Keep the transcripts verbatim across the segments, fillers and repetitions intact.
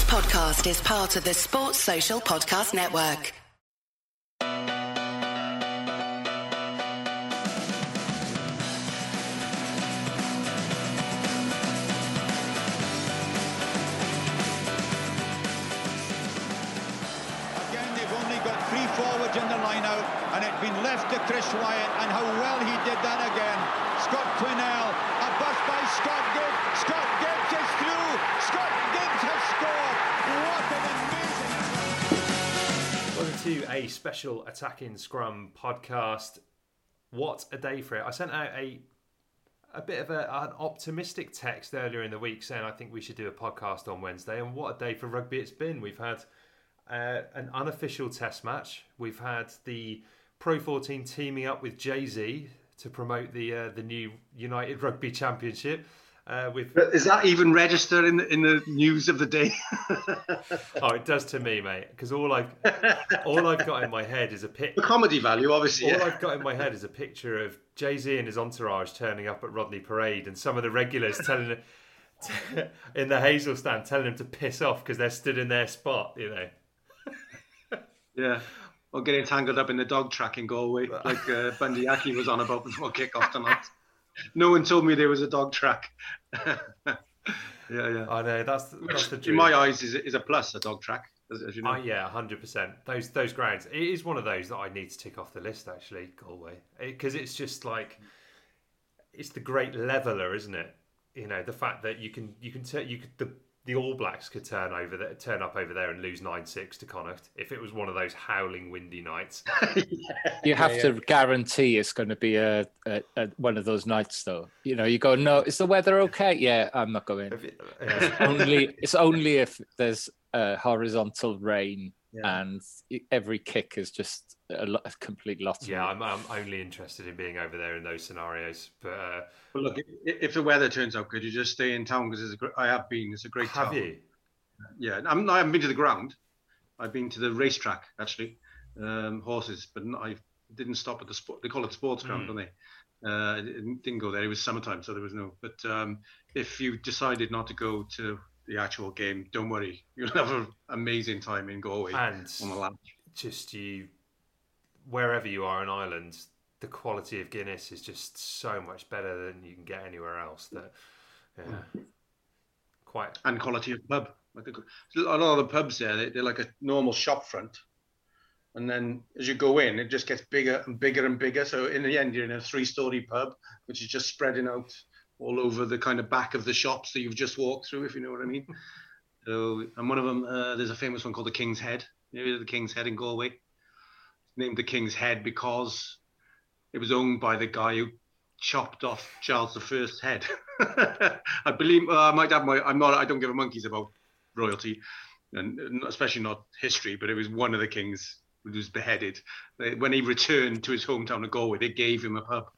podcast is part of the Sports Social Podcast Network. In the line out, and it'd been left to Chris Wyatt, and how well he did that again. Scott Quinnell, a bust by Scott Gibbs. Scott Gibbs is through. Scott Gibbs has scored. What an amazing... Welcome to a special Attacking Scrum podcast. What a day for it. I sent out a a bit of a, an optimistic text earlier in the week saying I think we should do a podcast on Wednesday, and what a day for rugby it's been. We've had Uh, an unofficial test match. We've had the Pro fourteen teaming up with Jay-Z to promote the uh, the new United Rugby Championship. Uh, with Is that even registered in the, in the news of the day? Oh, it does to me, mate. Because all I've all I've got in my head is a pic. The comedy value, obviously. All yeah. I've got in my head is a picture of Jay-Z and his entourage turning up at Rodney Parade, and some of the regulars telling him in the Hazel stand telling him to piss off because they're stood in their spot. You know. Yeah, or getting tangled up in the dog track in Galway, like uh, Bundy Aki was on about before kick-off tonight. No one told me there was a dog track. yeah, yeah. I know, that's, that's the dream. In my eyes, is is a plus, a dog track, as, as you know. Oh, yeah, one hundred percent. Those those grounds. It is one of those that I need to tick off the list, actually, Galway. Because it, it's just like, it's the great leveller, isn't it? You know, the fact that you can, you can, t- you could, the, the All Blacks could turn over there, turn up over there and lose nine six to Connacht if it was one of those howling windy nights. yeah. You have yeah, to yeah. guarantee it's going to be a, a, a one of those nights, though. You know, you go, no, is the weather okay? Yeah, I'm not going. You, yeah. It's only it's only if there's uh, horizontal rain yeah. and every kick is just a, a complete lottery. Yeah, I'm, I'm only interested in being over there in those scenarios. But uh, well, look, if the weather turns out good, you just stay in town because I have been. It's a great have town. Have you? Yeah, I'm, I haven't been to the ground. I've been to the racetrack actually, um, horses, but I didn't stop at the sport. They call it sports ground, mm. don't they? Uh, I didn't, didn't go there. It was summertime, so there was no. But um, if you decided not to go to the actual game, don't worry. You'll have an amazing time in Galway and on the land. Just you, wherever you are in Ireland, the quality of Guinness is just so much better than you can get anywhere else. That, yeah, mm. quite and quality of pub. I think a lot of the pubs there, they, they're like a normal shop front, and then as you go in, it just gets bigger and bigger and bigger. So in the end, you're in a three-story pub, which is just spreading out all over the kind of back of the shops that you've just walked through, if you know what I mean. So, and one of them, uh, there's a famous one called the King's Head. You know, the King's Head in Galway. It's named the King's Head because it was owned by the guy who chopped off Charles the First's head. I believe uh, I might have my. I'm not. I don't give a monkeys about royalty, and especially not history. But it was one of the kings who was beheaded. When he returned to his hometown of Galway, they gave him a pub.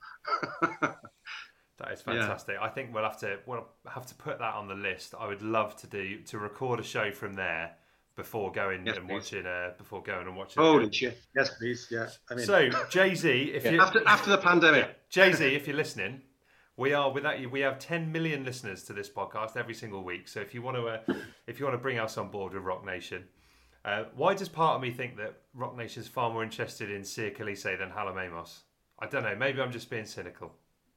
That is fantastic. Yeah. I think we'll have to we'll have to put that on the list. I would love to do to record a show from there before going yes, and please. watching. Uh, before going and watching. Holy shit! Yes, please. Yeah. I mean, so Jay-Z, if yeah. you after after the pandemic, yeah, Jay-Z, if you're listening, we are without you. We have ten million listeners to this podcast every single week. So if you want to, uh, if you want to bring us on board with Rock Nation, uh, why does part of me think that Rock Nation is far more interested in Sia Khaleesi than Hallam I don't know. Maybe I'm just being cynical.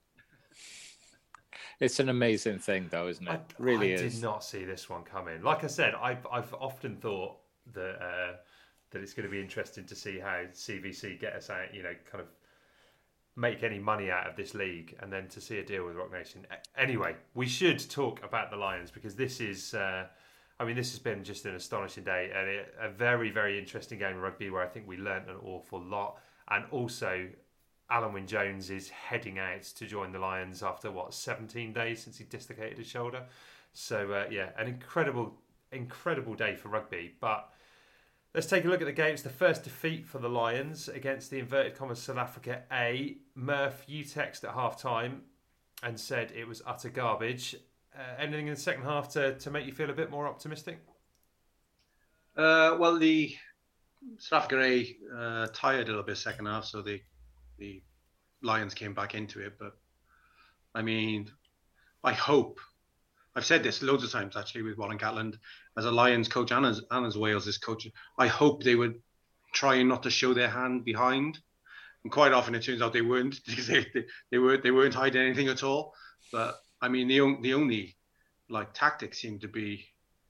It's an amazing thing, though, isn't it? I, it really I is. I did not see this one coming. Like I said, I've I've often thought that uh, that it's going to be interesting to see how C V C get us out. You know, kind of make any money out of this league, and then to see a deal with Rock Nation. Anyway, we should talk about the Lions because this is. Uh, I mean, this has been just an astonishing day and a, a very, very interesting game of rugby where I think we learnt an awful lot, and also. Alan Wynne-Jones is heading out to join the Lions after, what, seventeen days since he dislocated his shoulder. So, uh, yeah, an incredible, incredible day for rugby. But let's take a look at the game. It's the first defeat for the Lions against the inverted commas South Africa A. Murph, you text at half-time and said it was utter garbage. Uh, anything in the second half to, to make you feel a bit more optimistic? Uh, well, the South Africa A uh, tired a little bit second half, so the the Lions came back into it. But I mean, I hope I've said this loads of times actually with Warren Gatland as a Lions coach and as, and as Wales' coach. I hope they would try not to show their hand behind. And quite often it turns out they weren't because they, they, they weren't they weren't hiding anything at all. But I mean the the only like tactics seem to be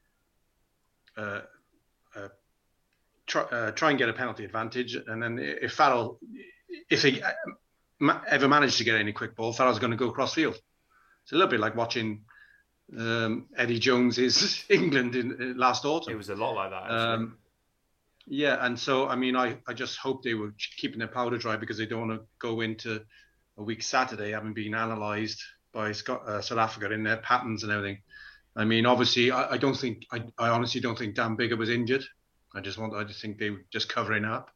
uh, uh, try uh, try and get a penalty advantage, and then if Farrell if he ever managed to get any quick ball, Farrell's going to go cross field. It's a little bit like watching um, Eddie Jones's England in uh, last autumn. It was a lot like that, actually. Um, yeah, and so, I mean, I, I just hope they were keeping their powder dry because they don't want to go into a week Saturday having been analysed by Scott, uh, South Africa in their patterns and everything. I mean, obviously, I, I don't think, I, I honestly don't think Dan Biggar was injured. I just want, I just think they were just covering up.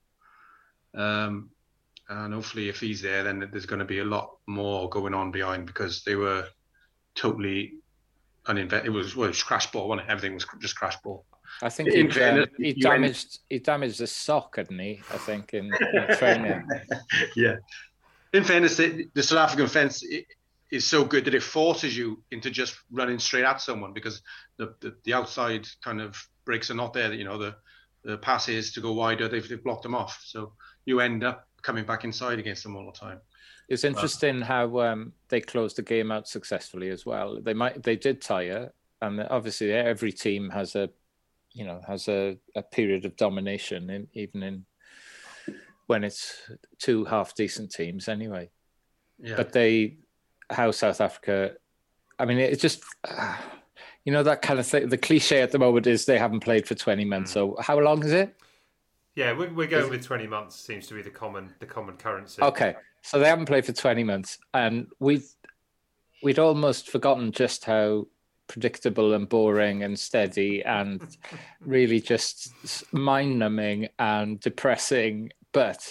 Um, and hopefully if he's there, then there's going to be a lot more going on behind because they were totally uninvented. It was, well, it was crash ball, wasn't it? Everything was just crash ball. I think he, um, he damaged he damaged his sock, hadn't he? I think in, in training. Yeah. In fairness, the, the South African fence is so good that it forces you into just running straight at someone because the the, the outside kind of breaks are not there. You know, the the passes to go wider, they've they've blocked them off. So you end up coming back inside against them all the time. It's interesting how um, they closed the game out successfully as well. They might they did tire, and obviously every team has a you know has a, a period of domination, in, even in when it's two half decent teams anyway. Yeah. But they, how South Africa, I mean, it's just uh, you know that kind of thing. The cliche at the moment is they haven't played for twenty months. Mm. So how long is it? Yeah, we're, we're going with twenty months. Seems to be the common the common currency. Okay, so they haven't played for twenty months, and we've we'd almost forgotten just how predictable and boring and steady and really just mind-numbing and depressing. But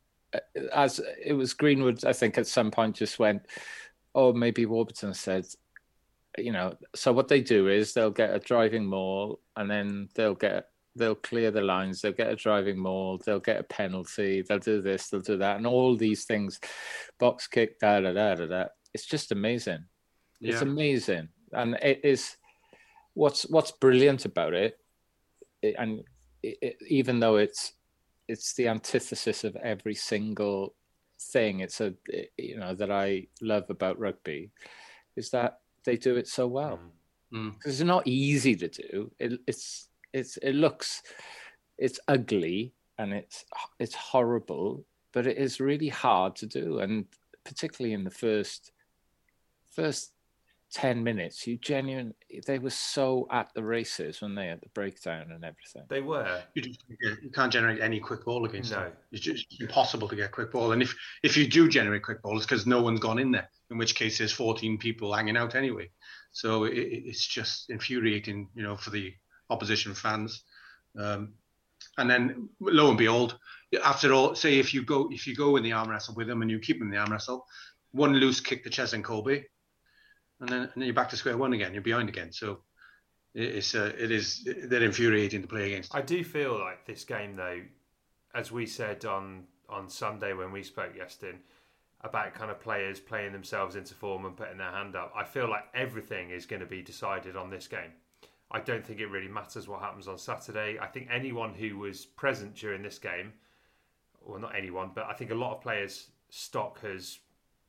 as it was Greenwood, I think at some point just went, oh, maybe Warburton said, you know. So what they do is they'll get a driving maul, and then they'll get. They'll clear the lines, they'll get a driving maul, they'll get a penalty, they'll do this, they'll do that, and all these things, box kick, da da da da da. It's just amazing. Yeah. It's amazing, and it is. What's what's brilliant about it, it and it, it, even though it's it's the antithesis of every single thing, it's a you know that I love about rugby, is that they do it so well. Mm. It's not easy to do. It, it's It's it looks, it's ugly and it's it's horrible, but it is really hard to do, and particularly in the first first ten minutes, you genuinely they were so at the races when they had the breakdown and everything. They were. You, just, you can't generate any quick ball against no. them. It's just impossible to get quick ball, and if if you do generate quick ball, it's because no one's gone in there. In which case, there's fourteen people hanging out anyway. So it, it's just infuriating, you know, for the opposition fans, um, and then lo and behold, after all, say if you go if you go in the arm wrestle with them and you keep them in the arm wrestle, one loose kick to Ches and Colby, and then and then you're back to square one again. You're behind again. So it's uh, it is they're infuriating to play against. I do feel like this game, though, as we said on on Sunday when we spoke yesterday about kind of players playing themselves into form and putting their hand up. I feel like everything is going to be decided on this game. I don't think it really matters what happens on Saturday. I think anyone who was present during this game, well, not anyone, but I think a lot of players' stock has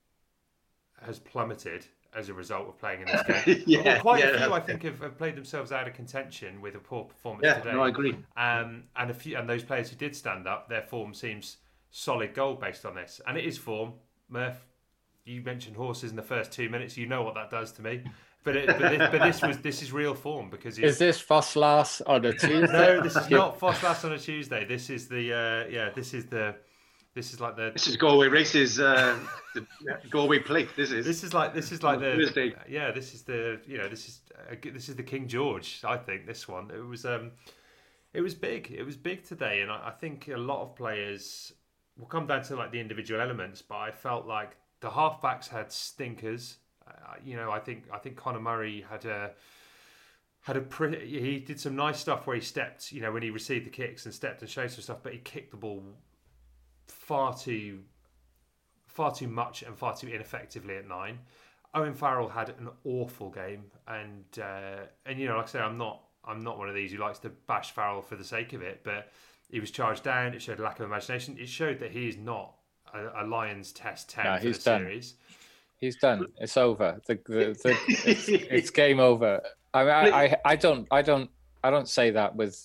has plummeted as a result of playing in this game. yeah, well, quite yeah, a few, I think, have, have played themselves out of contention with a poor performance yeah, today. No, I agree. Um, and a few, and those players who did stand up, their form seems solid gold based on this, and it is form. Murph, you mentioned horses in the first two minutes. You know what that does to me. But, it, but, this, but this was this is real form because is this Fosslas on a Tuesday? No, this is not Fosslas on a Tuesday. This is the uh, yeah. This is the this is like the this is Galway races. Uh, the Galway plate. This is this is like this is like the Thursday. Yeah. This is the you know this is uh, this is the King George. I think this one it was um it was big. It was big today, and I, I think a lot of players will come down to like the individual elements. But I felt like the halfbacks had stinkers. Uh, you know, I think I think Conor Murray had a had a pretty, he did some nice stuff where he stepped, you know, when he received the kicks and stepped and showed some stuff, but he kicked the ball far too far too much and far too ineffectively at nine. Owen Farrell had an awful game, and uh, and you know, like I say, I'm not I'm not one of these who likes to bash Farrell for the sake of it, but he was charged down. It showed a lack of imagination. It showed that he is not a, a Lions Test ten no, for he's the done. series. He's done. It's over. The, the, the, it's, it's game over. I, mean, I, I I don't I don't I don't say that with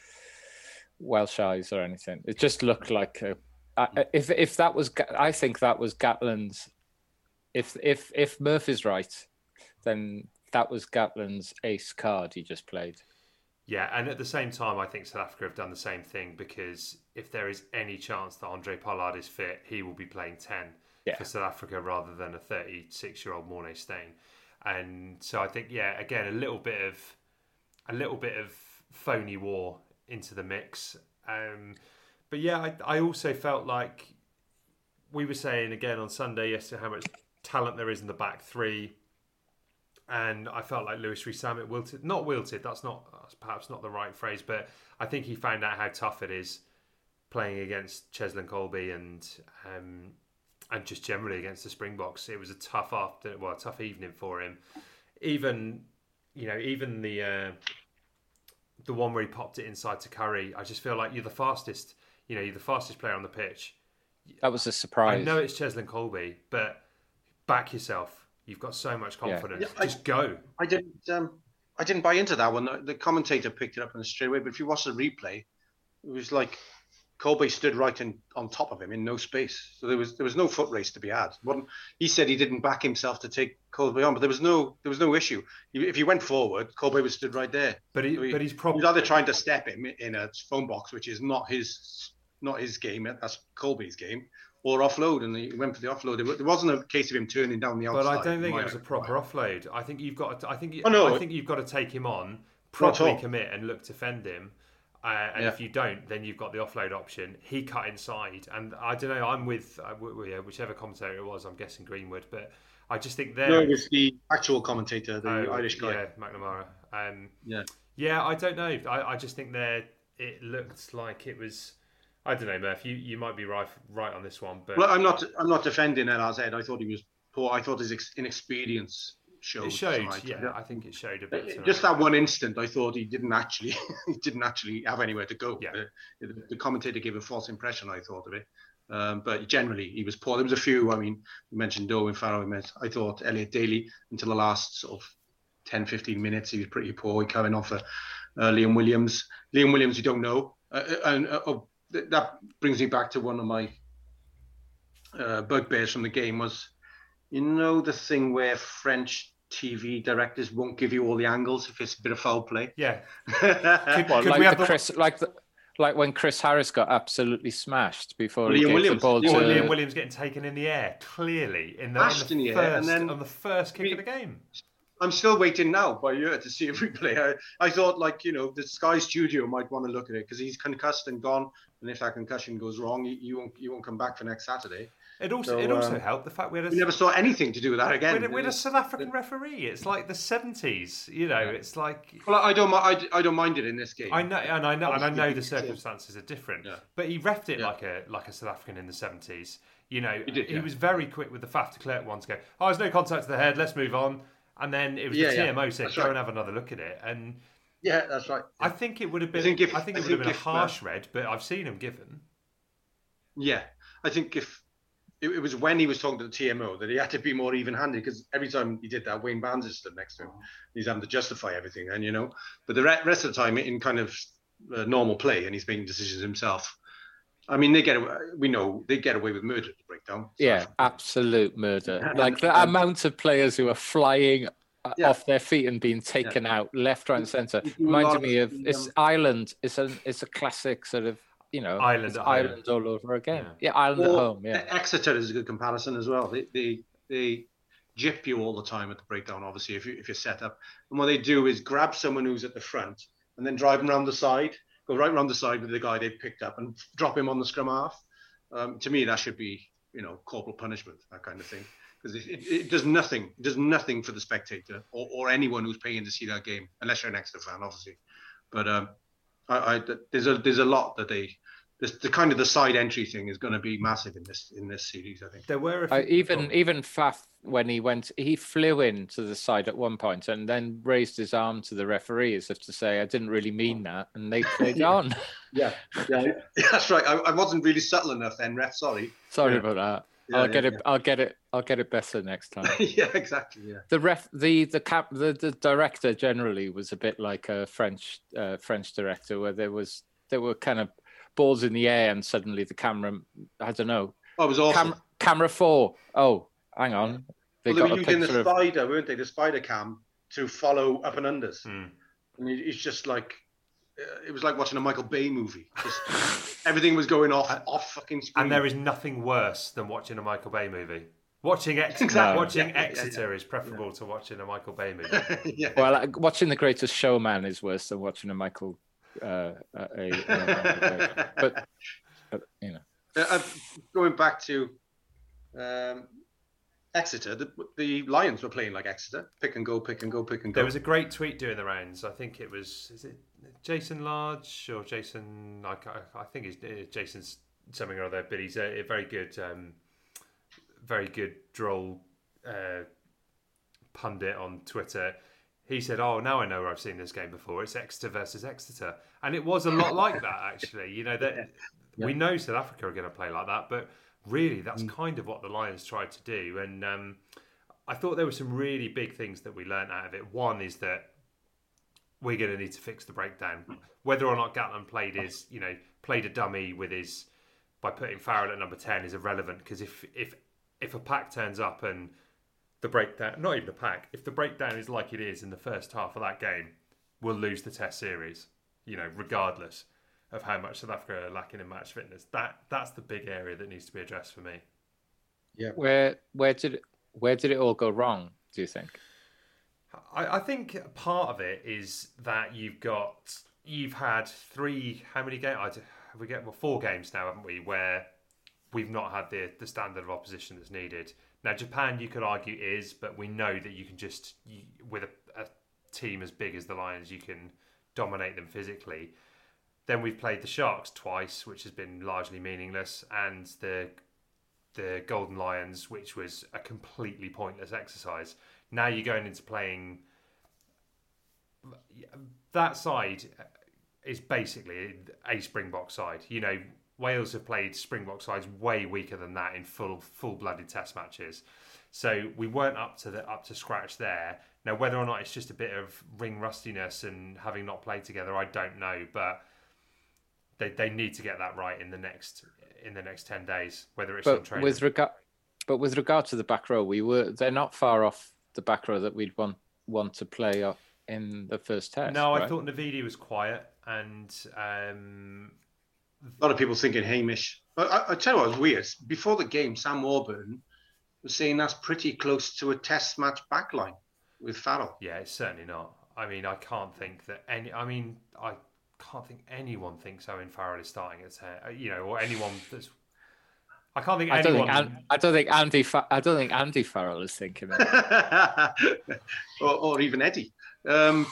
Welsh eyes or anything. It just looked like a, I, if if that was I think that was Gatland's. If if if Murphy's right, then that was Gatland's ace card he just played. Yeah, and at the same time, I think South Africa have done the same thing, because if there is any chance that Andre Pollard is fit, he will be playing ten yeah. for South Africa rather than a thirty-six-year-old Morné Steyn. And so I think, yeah, again, a little bit of a little bit of phony war into the mix. Um, but yeah, I, I also felt like we were saying again on Sunday yesterday how much talent there is in the back three, and I felt like Lewis Rees-Zammit wilted, not wilted, that's not that's perhaps not the right phrase, but I think he found out how tough it is playing against Cheslin Colby and um, and just generally against the Springboks. It was a tough after, well, a tough evening for him. Even you know, even the uh, the one where he popped it inside to Curry, I just feel like you're the fastest. You know, you're the fastest player on the pitch. That was a surprise. I know it's Cheslin Colby, but back yourself. You've got so much confidence. Yeah. Yeah, Just I, go. I didn't. Um, I didn't buy into that one. The, the commentator picked it up in a straight away. But if you watch the replay, it was like Colby stood right in on top of him in no space. So there was there was no foot race to be had. One, he said he didn't back himself to take Colby on, but there was no there was no issue. If he went forward, Colby was stood right there. But he, so he but he's probably he's either trying to step him in a phone box, which is not his not his game. That's Colby's game. Or offload, and he went for the offload. There wasn't a case of him turning down the outside. But I don't think it was a proper offload. I think you've got. To, I think. Oh, no. I think you've got to take him on, properly commit, and look to fend him. Uh, and yeah. if you don't, then you've got the offload option. He cut inside, and I don't know. I'm with uh, whichever commentator it was. I'm guessing Greenwood, but I just think there. No, it was the actual commentator, the oh, Irish guy. Yeah, McNamara. Um, yeah. Yeah, I don't know. I, I just think there. It looked like it was. I don't know, Murph. You, you might be right right on this one, but well, I'm not I'm not defending L R Z. I thought he was poor. I thought his inexperience showed. It showed, tonight. yeah. I think it showed a bit. Tonight. Just that one instant, I thought he didn't actually he didn't actually have anywhere to go. Yeah. The, the commentator gave a false impression. I thought of it, um, but generally he was poor. There was a few. I mean, we mentioned Owen Farrell. I thought Elliot Daly until the last sort of ten, fifteen minutes he was pretty poor. He coming off of, uh, Liam Williams. Liam Williams, you don't know, uh, and. Uh, oh, that brings me back to one of my uh, bugbears from the game was, you know, the thing where French T V directors won't give you all the angles if it's a bit of foul play. Yeah. could, well, could like, the the... Chris, like the like when Chris Harris got absolutely smashed before Liam he gave Williams. the ball to Liam Williams getting taken in the air clearly in the, in the, in the first air, and then on the first kick we, of the game. I'm still waiting now by year to see a replay. I, I thought, like, you know, the Sky Studio might want to look at it because he's concussed and gone, and if that concussion goes wrong, you, you won't you won't come back for next Saturday. It also so, it also um, helped the fact we had a, we never saw anything to do with that again. We had a South African referee. It's like the seventies, you know. It's like well, I don't I, I don't mind it in this game. I know, and I know, and I know the circumstances are different. Yeah. But he reffed it yeah. like a like a South African in the seventies. You know, he, did, he yeah. was very quick with the Faf de Klerk one to go, oh, there's no contact to the head. Let's move on. And then it was yeah, the T M O yeah. said, that's go right. and have another look at it. And yeah, that's right. I think it would have been. I think, if, I think it I would have been if, a harsh uh, red, but I've seen him given. Yeah, I think if it, it was when he was talking to the T M O that he had to be more even-handed because every time he did that, Wayne Barnes is stood next to him. He's having to justify everything, and you know. But the rest of the time, in kind of uh, normal play, and he's making decisions himself. I mean, they get away, we know they get away with murder to break down. Yeah, absolute murder. Like the um, amount of players who are flying yeah. off their feet and being taken yeah. out left, right, and centre reminded me of the, it's um, Ireland. It's a it's a classic sort of you know Ireland, Ireland all over again. Yeah, yeah Ireland or, at home. Yeah, Exeter is a good comparison as well. They they they gyp you all the time at the breakdown. Obviously, if you if you're set up, and what they do is grab someone who's at the front and then drive them around the side. Go right around the side with the guy they picked up and drop him on the scrum half. Um, to me, that should be, you know, corporal punishment, that kind of thing, because it, it, it does nothing. It does nothing for the spectator or, or anyone who's paying to see that game, unless you're an Exeter fan, obviously. But um, I, I, there's a there's a lot that they the, the kind of the side entry thing is going to be massive in this in this series. I think there were a few, uh, even oh. even Faf when he went, he flew in to the side at one point and then raised his arm to the referee as if to say, "I didn't really mean that," and they played yeah. on. Yeah, yeah, that's right. I, I wasn't really subtle enough then, ref. Sorry. Sorry yeah. about that. Yeah, I'll yeah, get it. yeah. I'll get it. I'll get it better next time. yeah, exactly. Yeah. The ref, the the cap, the, the director generally was a bit like a French uh, French director, where there was there were kind of balls in the air, and suddenly the camera, I don't know. Oh, it was awful. Cam, camera four. Oh, hang on. They, well, they were using the of... spider, weren't they? The spider cam to follow up and unders. Mm. And it, it's just like uh, it was like watching a Michael Bay movie. Just, everything was going off, off fucking screen. And there is nothing worse than watching a Michael Bay movie. Watching Exeter, exactly. watching yeah, yeah, Exeter yeah. is preferable yeah. to watching a Michael Bay movie. yeah. Well, like, watching The Greatest Showman is worse than watching a Michael. Uh, a, a, a, but, but you know, uh, going back to um, Exeter, the, the Lions were playing like Exeter, pick and go, pick and go, pick and go. There was a great tweet doing the rounds. I think it was is it Jason Large or Jason? I, I think it's Jason's something or other, but he's a, a very good. Um, very good droll uh, pundit on Twitter. He said, "Oh, now I know where I've seen this game before. It's Exeter versus Exeter," and it was a lot like that actually. You know that yeah. we know South Africa are going to play like that, but really that's mm. kind of what the Lions tried to do. And um, I thought there were some really big things that we learned out of it. One is that we're going to need to fix the breakdown. Whether or not Gatland played his, you know, played a dummy with his by putting Farrell at number ten is irrelevant because if if If a pack turns up and the breakdown, not even a pack, if the breakdown is like it is in the first half of that game, we'll lose the Test series, you know, regardless of how much South Africa are lacking in match fitness. That that's the big area that needs to be addressed for me. Yeah. Where where did it, where did it all go wrong, do you think? I, I think part of it is that you've got you've had three how many games? I we get well four games now, haven't we? Where we've not had the the standard of opposition that's needed. Now, Japan, you could argue is, but we know that you can just, you, with a, a team as big as the Lions, you can dominate them physically. Then we've played the Sharks twice, which has been largely meaningless, and the the Golden Lions, which was a completely pointless exercise. Now you're going into playing... That side is basically a Springbok side. You know, Wales have played Springbok sides way weaker than that in full full-blooded Test matches, so we weren't up to the up to scratch there. Now, whether or not it's just a bit of ring rustiness and having not played together, I don't know, but they they need to get that right in the next in the next ten days. Whether it's but on training, with regard, but with regard to the back row, we were they're not far off the back row that we'd want want to play off in the first Test. No, right? I thought Navidi was quiet and. Um, A lot of people thinking Hamish. But I, I tell you what was weird. Before the game, Sam Warburton was saying that's pretty close to a Test match backline with Farrell. Yeah, it's certainly not. I mean, I can't think that any. I mean, I can't think anyone thinks Owen Farrell is starting at ten. You know, or anyone that's. I can't think I anyone. Don't think, I don't think Andy. Fa- I don't think Andy Farrell is thinking it. or, or even Eddie. Um,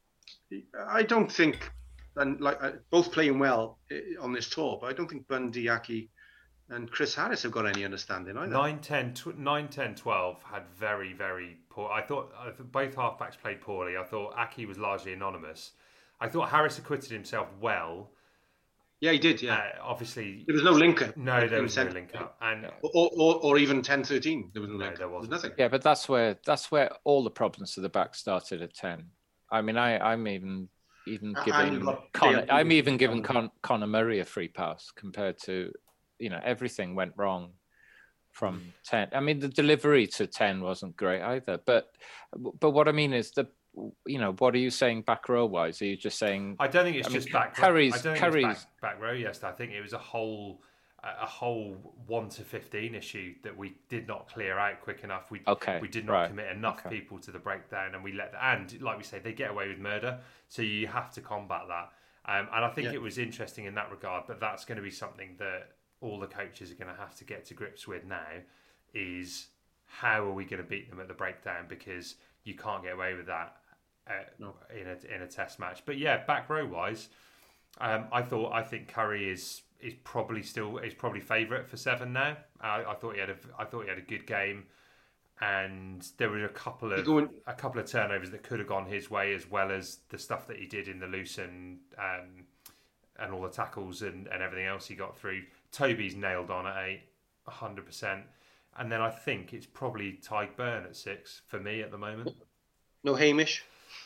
I don't think. And like uh, both playing well uh, on this tour, but I don't think Bundy, Aki, and Chris Harris have got any understanding either. nine ten, tw- nine, ten, twelve had very, very poor. I thought uh, both halfbacks played poorly. I thought Aki was largely anonymous. I thought Harris acquitted himself well. Yeah, he did. Yeah, uh, obviously there was no link up. No, there was no link up, and or, or or even ten thirteen. There was no, no link. There wasn't. There was nothing. Yeah, but that's where that's where all the problems to the back started at ten. I mean, I I'm even. Even giving Con- I'm even giving Con- Conor Murray a free pass compared to, you know, everything went wrong from mm. ten. I mean, the delivery to ten wasn't great either. But but what I mean is the, you know, what are you saying back row wise? Are you just saying? I don't think it's I just mean, back. Curry's, I don't think Curry's, it's back, back row. Yes, I think it was a whole a whole one to fifteen issue that we did not clear out quick enough. We okay, we did not right. commit enough okay. people to the breakdown, and we let the, and like we say, they get away with murder, so you have to combat that. Um, and I think yeah. it was interesting in that regard, but that's going to be something that all the coaches are going to have to get to grips with now. Is how are we going to beat them at the breakdown, because you can't get away with that uh, no. in a in a Test match. But yeah, back row wise, um, I thought I think Curry is. is probably still is probably favourite for seven now. I, I thought he had a I thought he had a good game, and there were a couple of going... a couple of turnovers that could have gone his way, as well as the stuff that he did in the loose and um, and all the tackles and, and everything else he got through. Toby's nailed on at eight, one hundred percent. And then I think it's probably Tadhg Beirne at six for me at the moment. No Hamish?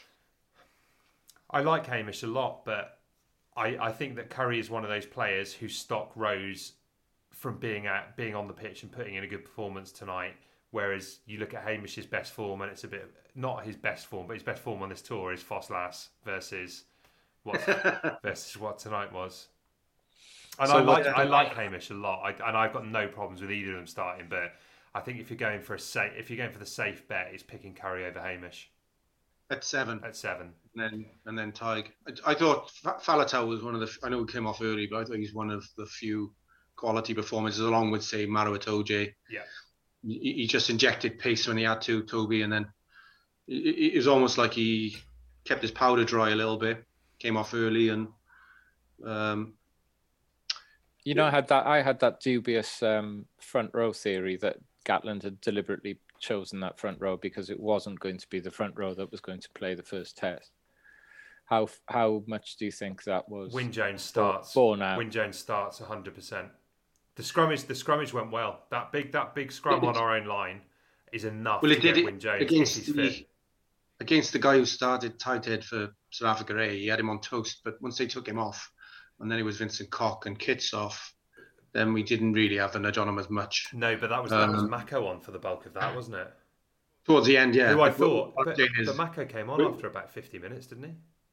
I like Hamish a lot, but I, I think that Curry is one of those players whose stock rose from being at being on the pitch and putting in a good performance tonight. Whereas you look at Hamish's best form, and it's a bit not his best form, but his best form on this tour is Foslas versus what versus what tonight was. And so I like I like Hamish a lot, I, and I've got no problems with either of them starting. But I think if you're going for a safe, if you're going for the safe bet, it's picking Curry over Hamish at seven. At seven, and then and then Tadhg. I, I thought Faletau was one of the. I know he came off early, but I thought he's one of the few quality performances, along with say Maro Itoje. Yeah, he, he just injected pace when he had to, Toby, and then it, it was almost like he kept his powder dry a little bit. Came off early and. Um, You know, I had that. I had that dubious um, front row theory that Gatland had deliberately chosen that front row because it wasn't going to be the front row that was going to play the first test. How how much do you think that was? Wyn Jones starts. Born out. Wyn Jones starts one hundred percent. The scrummage, the scrummage went well. That big that big scrum on our own line is enough well, to it did get it Wyn Jones against if he's the, fit. Against the guy who started tight head for South Africa A, he had him on toast, but once they took him off, and then it was Vincent Koch and Kits off, then we didn't really have the nudge on him as much. No, but that was that um, was Mako on for the bulk of that, wasn't it? Towards the end, yeah. Who I but, thought, but, but, is, but Mako came on after about fifty minutes, didn't he?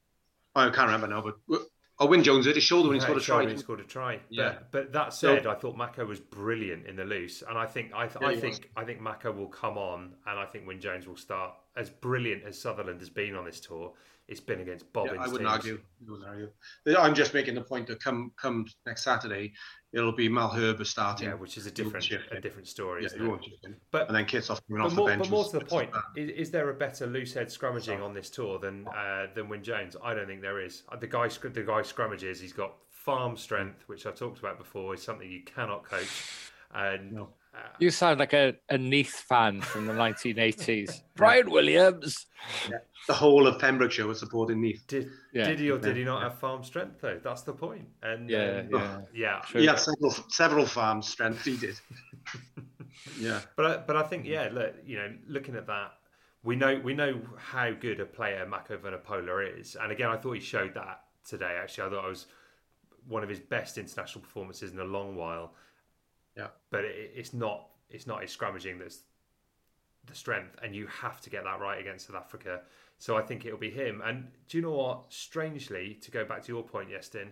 I can't remember now, but oh, Wyn Jones hit his shoulder when he scored a try. He scored a try. Yeah. But, but that said, so, I thought Mako was brilliant in the loose, and I think I, th- yeah, I think was. I think Mako will come on, and I think Wyn Jones will start. As brilliant as Sutherland has been on this tour, it's been against Bobbins. Yeah, I wouldn't teams. argue. I wouldn't argue. I'm just making the point that come come next Saturday, it'll be Malherbe starting. Yeah, which is a different a different story. Yeah, isn't it? it? But and then Kits off coming but off more, the bench. But more to the point, is, is there a better loosehead scrummaging on this tour than uh, than Wyn Jones? I don't think there is. The guy the guy scrummages. He's got farm strength, which I've talked about before, is something you cannot coach. And no. Uh, you sound like a, a Neath fan from the nineteen eighties. Brian Williams. Yeah. The whole of Pembrokeshire was supporting Neath. Did, yeah. did he or did he not have farm strength though? That's the point. And yeah, um, yeah, yeah. True. He had several several farm strength. He did. yeah, but I, but I think yeah, look, you know, looking at that, we know we know how good a player Mako Vunipola is, and again, I thought he showed that today. Actually, I thought it was one of his best international performances in a long while. Yeah, but it, it's not it's not his scrummaging that's the strength, and you have to get that right against South Africa. So I think it'll be him. And do you know what? Strangely, to go back to your point, Iestyn,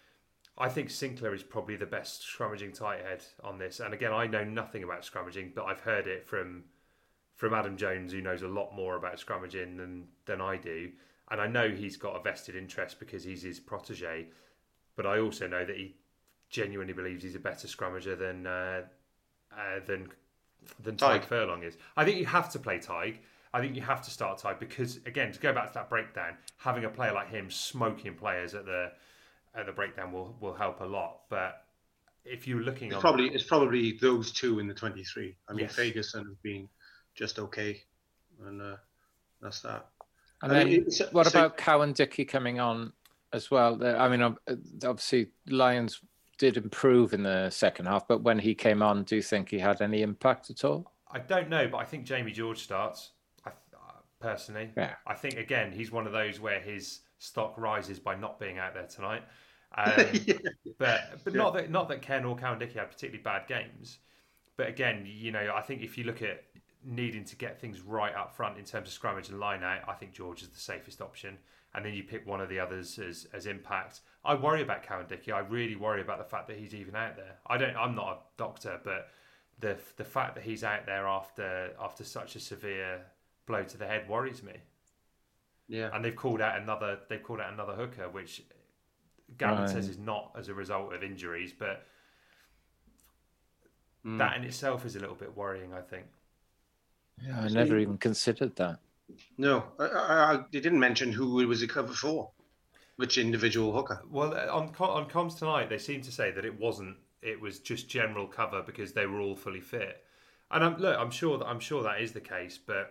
I think Sinclair is probably the best scrummaging tight head on this. And again, I know nothing about scrummaging, but I've heard it from from Adam Jones, who knows a lot more about scrummaging than than I do. And I know he's got a vested interest because he's his protege, but I also know that he genuinely believes he's a better scrummager than uh, uh, than than Tadhg Furlong is. I think you have to play Tadhg. I think you have to start Tadhg because, again, to go back to that breakdown, having a player like him smoking players at the at the breakdown will, will help a lot. But if you're looking it's on probably it's probably those two in the twenty-three. I mean, yes. Ferguson has been just okay, and uh, that's that. And I then mean, it's, what it's about like, Cowan-Dickie coming on as well? I mean, obviously Lions did improve in the second half, but when he came on, do you think he had any impact at all? I don't know, but I think Jamie George starts. I, uh, personally, yeah. I think again he's one of those where his stock rises by not being out there tonight. Um, yeah. But but yeah. not that not that Ken or Cowan-Dickie had particularly bad games. But again, you know, I think if you look at needing to get things right up front in terms of scrummage and line out, I think George is the safest option. And then you pick one of the others as, as impact. I worry about Cowan-Dickie. I really worry about the fact that he's even out there. I don't. I'm not a doctor, but the the fact that he's out there after after such a severe blow to the head worries me. Yeah. And they've called out another. They've called out another hooker, which Gavin right. says is not as a result of injuries, but mm. that in itself is a little bit worrying, I think. Yeah, I never even considered that. No, I, I, I, they didn't mention who it was a cover for. which individual hooker? Well, on on comms tonight, they seem to say that it wasn't. It was just general cover because they were all fully fit. And I'm, look, I'm sure that I'm sure that is the case, but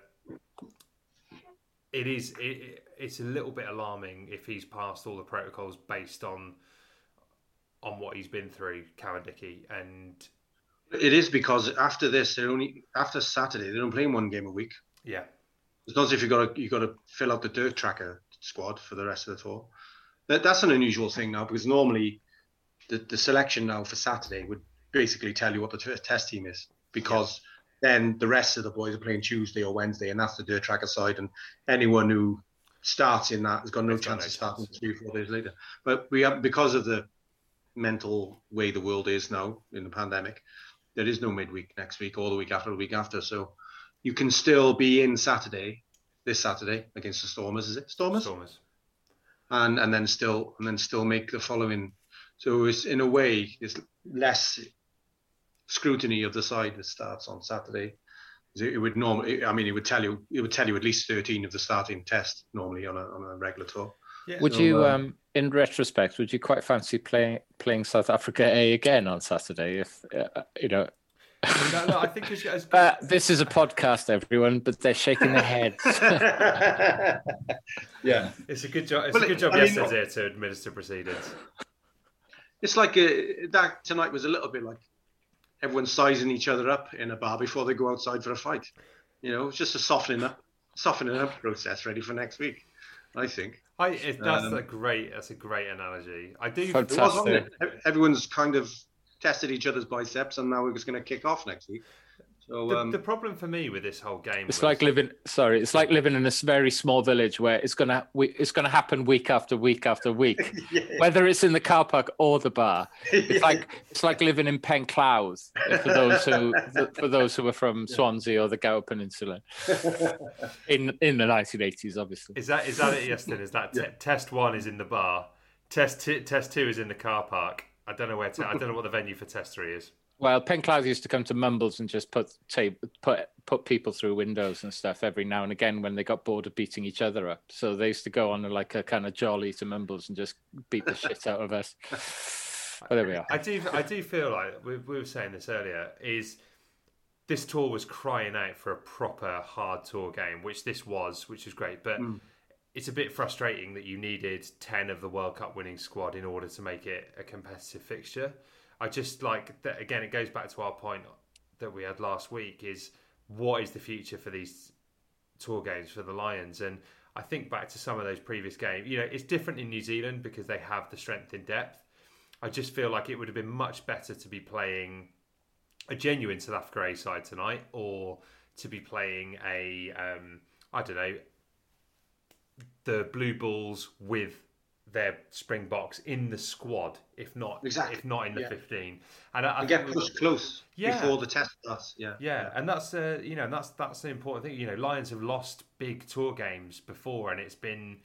it is. It, it's a little bit alarming if he's passed all the protocols based on on what he's been through, Cowan-Dickie, and it is because after this, they're only after Saturday they're only playing one game a week. Yeah, it's not as if you got to you got to fill out the dirt tracker squad for the rest of the tour. That that's an unusual thing now because normally the the selection now for Saturday would basically tell you what the t- test team is because. Yeah. Then the rest of the boys are playing Tuesday or Wednesday, and that's the dirt tracker side. And anyone who starts in that has got no it's chance of starting three or four days later. But we have, because of the mental way the world is now in the pandemic, there is no midweek next week or the week after the week after. So you can still be in Saturday, this Saturday against the Stormers. Is it Stormers? Stormers. And and then still and then still make the following. So it's in a way it's less scrutiny of the side that starts on Saturday. It would normally, I mean, it would tell you, it would tell you at least thirteen of the starting test normally on a on a regular tour. Yeah. Would so, you, uh, um, in retrospect, would you quite fancy playing playing South Africa A again on Saturday? If uh, you know, no, no, I think it's, it's uh, this is a podcast, everyone, but they're shaking their heads. Yeah, it's a good job. It's well, a good job yesterday mean, to administer proceedings. It's like a, that tonight was a little bit like. Everyone's sizing each other up in a bar before they go outside for a fight. You know, it's just a softening up, softening up process ready for next week. I think. I it, that's um, a great. That's a great analogy. I do. It was, it? Everyone's kind of tested each other's biceps, and now we're just going to kick off next week. So the, um, the problem for me with this whole game, it's was, like living. Sorry, it's like living in a very small village where it's gonna it's gonna happen week after week after week, yeah. whether it's in the car park or the bar. It's yeah. like it's like living in Penclawdd for those who for those who are from Swansea or the Gower Peninsula in in the nineteen eighties, obviously. Is that is that it, Iestyn? Is that yeah. t- test one is in the bar, test t- test two is in the car park? I don't know where. Te- I don't know what the venue for test three is. Well, Penclawdd used to come to Mumbles and just put tape, put put people through windows and stuff every now and again when they got bored of beating each other up. So they used to go on like a kind of jolly to Mumbles and just beat the shit out of us. But there we are. I do, I do feel like we, we were saying this earlier. Is this tour was crying out for a proper hard tour game, which this was, which is great. But mm. it's a bit frustrating that you needed ten of the World Cup winning squad in order to make it a competitive fixture. I just like that again. It goes back to our point that we had last week: is what is the future for these tour games for the Lions? And I think back to some of those previous games. You know, it's different in New Zealand because they have the strength in depth. I just feel like it would have been much better to be playing a genuine South Africa A side tonight, or to be playing a um, I don't know, the Blue Bulls with their Springboks in the squad, if not exactly. if not in the yeah. fifteen, and I, I and get pushed close yeah. before the test starts. Yeah, yeah, and that's uh, you know that's that's the important thing. You know, Lions have lost big tour games before, and it's been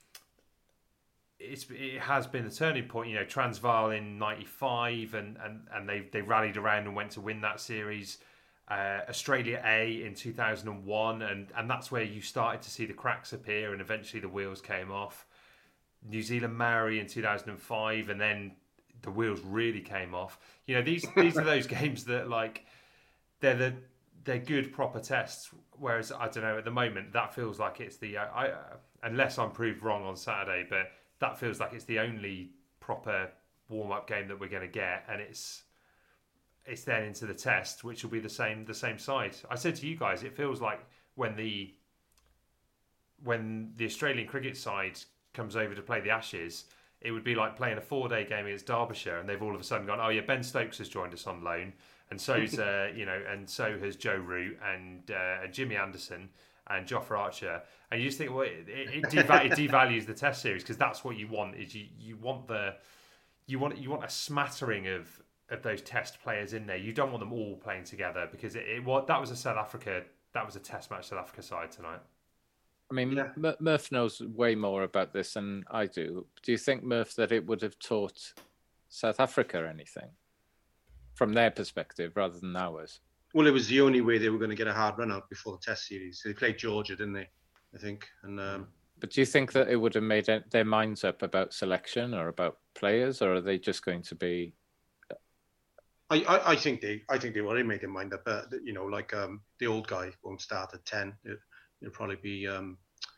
it's it has been the turning point. You know, Transvaal in ninety-five, and and and they they rallied around and went to win that series. Uh, Australia A in two thousand one, and and that's where you started to see the cracks appear, and eventually the wheels came off. New Zealand Maori in two thousand five, and then the wheels really came off. You know, these these are those games that like they're the they're good proper tests. Whereas I don't know, at the moment that feels like it's the uh, I uh, unless I'm proved wrong on Saturday, but that feels like it's the only proper warm up game that we're going to get, and it's it's then into the test, which will be the same the same side. I said to you guys, it feels like when the when the Australian cricket side comes over to play the Ashes, it would be like playing a four-day game against Derbyshire, and they've all of a sudden gone, oh yeah, Ben Stokes has joined us on loan, and so's uh, you know, and so has Joe Root and uh, Jimmy Anderson and Jofra Archer, and you just think, well, it, it, deva- it devalues the Test series because that's what you want. Is you, you want the you want you want a smattering of of those Test players in there. You don't want them all playing together because it, it what that was a South Africa that was a Test match South Africa side tonight. I mean, yeah. M- Murph knows way more about this than I do. Do you think, Murph, that it would have taught South Africa anything from their perspective rather than ours? Well, it was the only way they were going to get a hard run out before the Test series. They played Georgia, didn't they? I think, and um, But do you think that it would have made their minds up about selection or about players, or are they just going to be? I, I, I think they I think they already made their mind up. Uh, you know, like um, the old guy won't start at ten. It, it'll probably be. Um,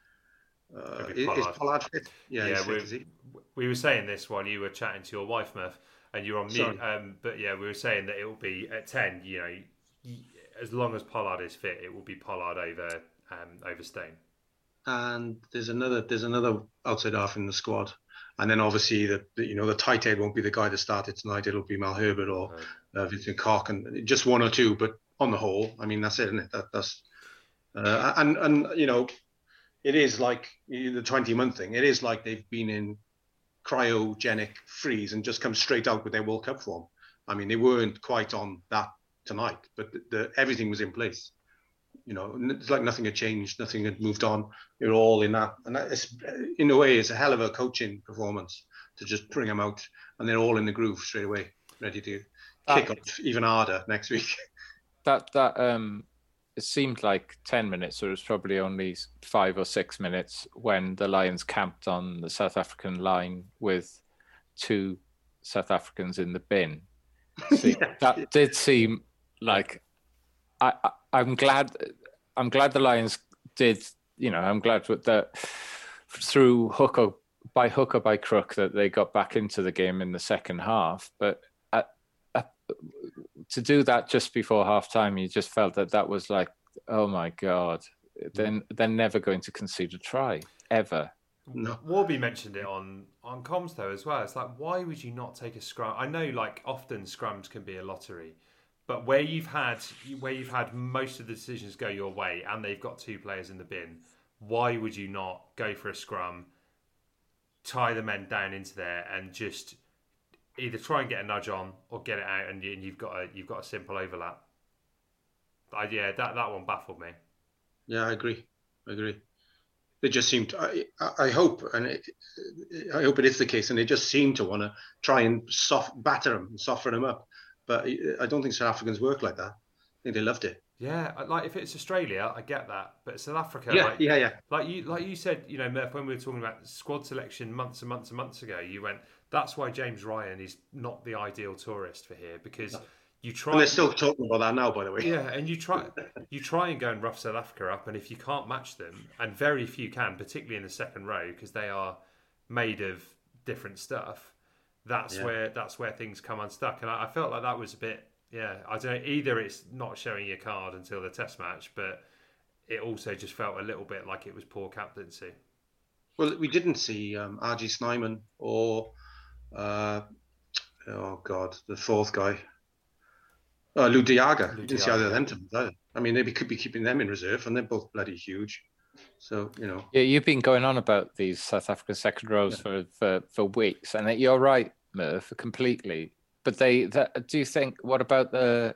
uh, be Pollard. Is Pollard fit? Yeah, yeah. Fit, We, is he? we were saying this while you were chatting to your wife, Murph, and you're on mute. Um, but yeah, we were saying that it will be at ten. You know, as long as Pollard is fit, it will be Pollard over um, over Stone. And there's another there's another outside half in the squad, and then obviously the, the you know the tight head won't be the guy that started tonight. It'll be Mal Herbert or right. uh, Vincent Koch, and just one or two. But on the whole, I mean that's it, isn't it? That, that's uh, and and you know, it is like the twenty month thing. It is like they've been in cryogenic freeze and just come straight out with their World Cup form. I mean, they weren't quite on that tonight, but the, the, everything was in place. You know, it's like nothing had changed, nothing had moved on. You're all in that, and that is, in a way, it's a hell of a coaching performance to just bring them out, and they're all in the groove straight away, ready to kick that, up even harder next week. That that um, it seemed like ten minutes, or it was probably only five or six minutes when the Lions camped on the South African line with two South Africans in the bin. See, yeah. That did seem like I. I I'm glad. I'm glad the Lions did. You know, I'm glad with that through hook or by hook or by crook that they got back into the game in the second half. But at, at, to do that just before half time, you just felt that that was like, oh my god, then they're, they're never going to concede a try ever. No. Warby mentioned it on on comms though as well. It's like, why would you not take a scrum? I know, like often scrums can be a lottery. But where you've had where you've had most of the decisions go your way, and they've got two players in the bin, why would you not go for a scrum, tie the men down into there, and just either try and get a nudge on or get it out, and you've got a you've got a simple overlap. I, yeah, that that one baffled me. Yeah, I agree. I agree. They just seem to. I, I hope, and it, I hope it is the case, and they just seem to want to try and soft batter them, and soften them up. But I don't think South Africans work like that. I think they loved it. Yeah, like if it's Australia, I get that. But South Africa, yeah, like, yeah, yeah. Like you, like you said, you know, Murph, when we were talking about squad selection months and months and months ago, you went, that's why James Ryan is not the ideal tourist for here, because no. you try. And they're still talking about that now, by the way. Yeah, and you try, you try and go and rough South Africa up, and if you can't match them, and very few can, particularly in the second row, because they are made of different stuff. That's yeah. where that's where things come unstuck, and I, I felt like that was a bit, yeah. I don't know. Either it's not showing your card until the test match, but it also just felt a little bit like it was poor captaincy. Well, we didn't see um, R G Snyman or uh, oh god, the fourth guy, uh, Lou Diaga. We didn't see either of them. Either. I mean, they could be keeping them in reserve, and they're both bloody huge. So, you know. Yeah, you've been going on about these South African second rows yeah. for, for, for weeks, and you're right, Murph, completely. But they, that, do you think, what about the,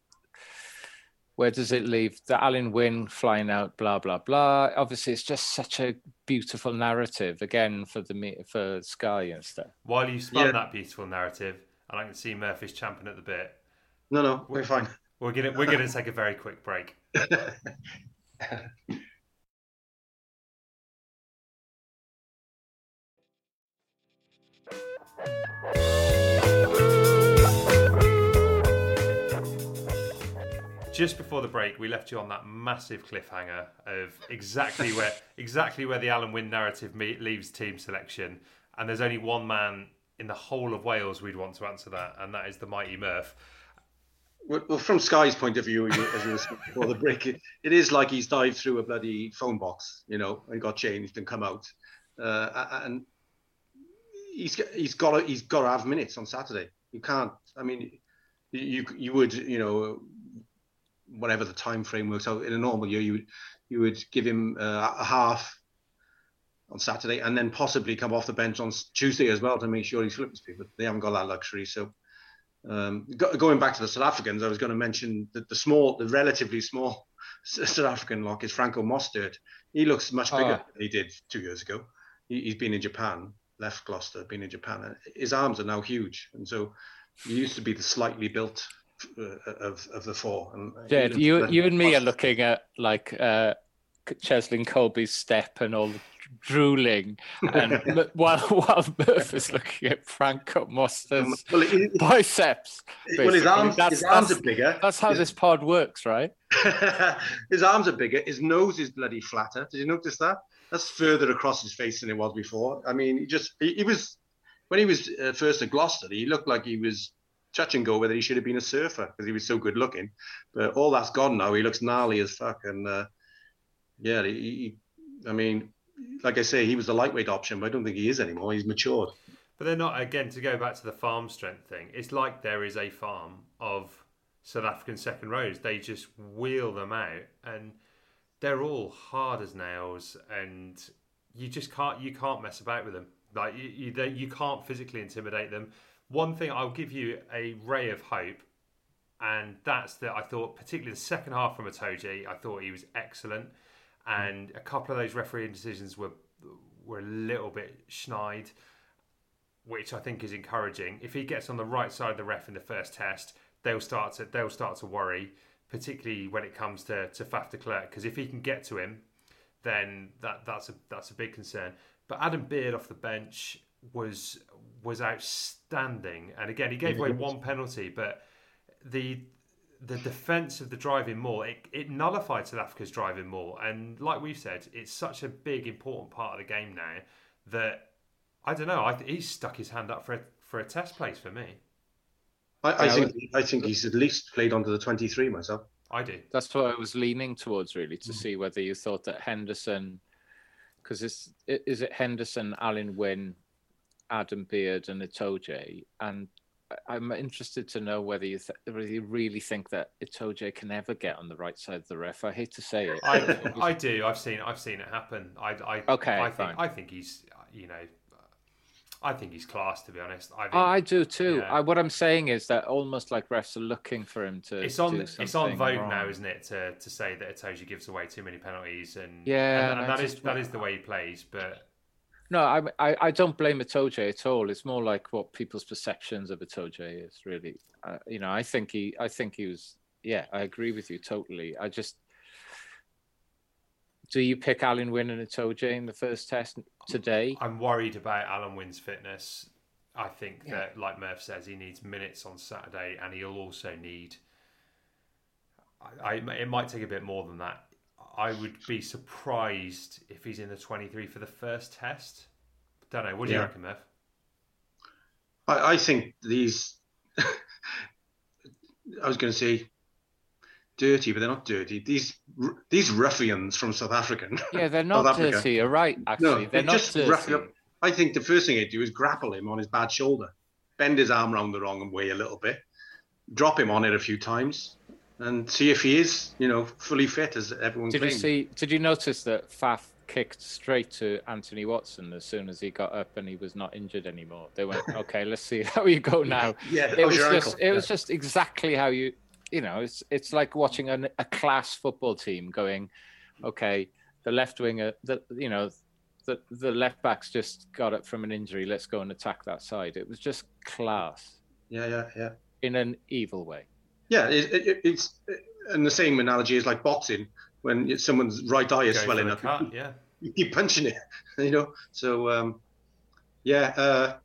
where does it leave? The Alan Wynne flying out, blah, blah, blah. Obviously, it's just such a beautiful narrative, again, for the for Sky and stuff. While you spun yeah. that beautiful narrative, and I can see Murphy's champing at the bit. No, no, we're, we're fine. We're going we're gonna take a very quick break. Just before the break, we left you on that massive cliffhanger of exactly where exactly where the Alan Wynne narrative meet, leaves team selection, and there's only one man in the whole of Wales we'd want to answer that, and that is the mighty Murph. Well, from Sky's point of view, as you were saying before the break, it, it is like he's dived through a bloody phone box, you know, and got changed and come out, uh, and he's he's got to, he's got to have minutes on Saturday. You can't. I mean, you you would you know. Whatever the time frame works out in a normal year, you would you would give him uh, a half on Saturday and then possibly come off the bench on Tuesday as well to make sure he's flipping speed. But they haven't got that luxury. So um, go, going back to the South Africans, I was going to mention that the small, the relatively small South African lock is Franco Mostert. He looks much bigger oh. than he did two years ago. He, he's been in Japan, left Gloucester, been in Japan. His arms are now huge, and so he used to be the slightly built. Uh, of of the four. And Jed, you you and me are looking at like uh, Cheslin Colby's step and all the drooling, and M- while while Murph is looking at Franco Mosta's Well, it- it- biceps. Well, his basically. arms, that's, his arms that's, are bigger. That's how his, this pod works, right? his arms are bigger. His nose is bloody flatter. Did you notice that? That's further across his face than it was before. I mean, he just he, he was when he was uh, first at Gloucester, he looked like he was touch and go whether he should have been a surfer because he was so good looking. But all that's gone now. He looks gnarly as fuck, and uh, yeah, he, he, I mean, like I say, he was the lightweight option, but I don't think he is anymore. He's matured. But they're not, again, to go back to the farm strength thing, it's like there is a farm of South African second rows. They just wheel them out, and they're all hard as nails, and you just can't you can't mess about with them. Like you you, they, you can't physically intimidate them. One thing, I'll give you a ray of hope, and that's that I thought, particularly the second half from Itoje, I thought he was excellent, and a couple of those refereeing decisions were were a little bit schneid, which I think is encouraging. If he gets on the right side of the ref in the first test, they'll start to they'll start to worry, particularly when it comes to to Faf de Klerk, because if he can get to him, then that that's a that's a big concern. But Adam Beard off the bench was was outstanding, and again he gave away one penalty, but the the defence of the driving maul, it, it nullified South Africa's driving maul, and like we've said, it's such a big important part of the game now that I don't know. I, he's stuck his hand up for a, for a test place for me. I, I Yeah, think I think he's at least played onto the twenty-three myself. I do. That's what I was leaning towards, really, to Mm. see whether you thought that Henderson, because it's is it Henderson, Alan Wynne, Adam Beard, and Itoje, and I- I'm interested to know whether you th- whether you really think that Itoje can ever get on the right side of the ref. I hate to say it. I, I do. I've seen I've seen it happen. I, I Okay, I think fine. I think he's you know I think he's class, to be honest. I think Oh, I do too. Yeah. I, what I'm saying is that almost like refs are looking for him to. it's on do it's on something vogue wrong. now, isn't it, to to say that Itoje gives away too many penalties, and Yeah, and, and and I that is just- that is the way he plays. But No, I, I I don't blame Itoje at all. It's more like what people's perceptions of Itoje is really. Uh, you know, I think he I think he was. Yeah, I agree with you totally. I just. Do you pick Alan Wynne and Itoje in the first test today? I'm worried about Alan Wynn's fitness. I think Yeah. that, like Murph says, he needs minutes on Saturday, and he'll also need. I, I it might take a bit more than that. I would be surprised if he's in the twenty-three for the first test. Don't know. What do you Yeah. reckon, Murph? I, I think these. I was going to say dirty, but they're not dirty. These these ruffians from South Africa. Yeah, they're South not Africa. dirty. You're right. Actually, No, they're not just rough dirty. him up. I think the first thing he'd do is grapple him on his bad shoulder, bend his arm round the wrong way a little bit, drop him on it a few times, and see if he is, you know, fully fit as everyone Did you claims. see? Did you notice that Faf kicked straight to Anthony Watson as soon as he got up and he was not injured anymore? They went, "Okay, let's see how you go now." Yeah, It how's was your just, ankle? it was Yeah. just exactly how you, you know, it's it's like watching an, a class football team going, "Okay, the left winger, the you know, the the left back's just got up from an injury. Let's go and attack that side." It was just class Yeah, yeah, yeah. in an evil way. Yeah, it, it, it's and the same analogy is like boxing. When someone's right eye is Go for swelling the up, cut, yeah. you keep punching it, you know. So um, yeah, uh,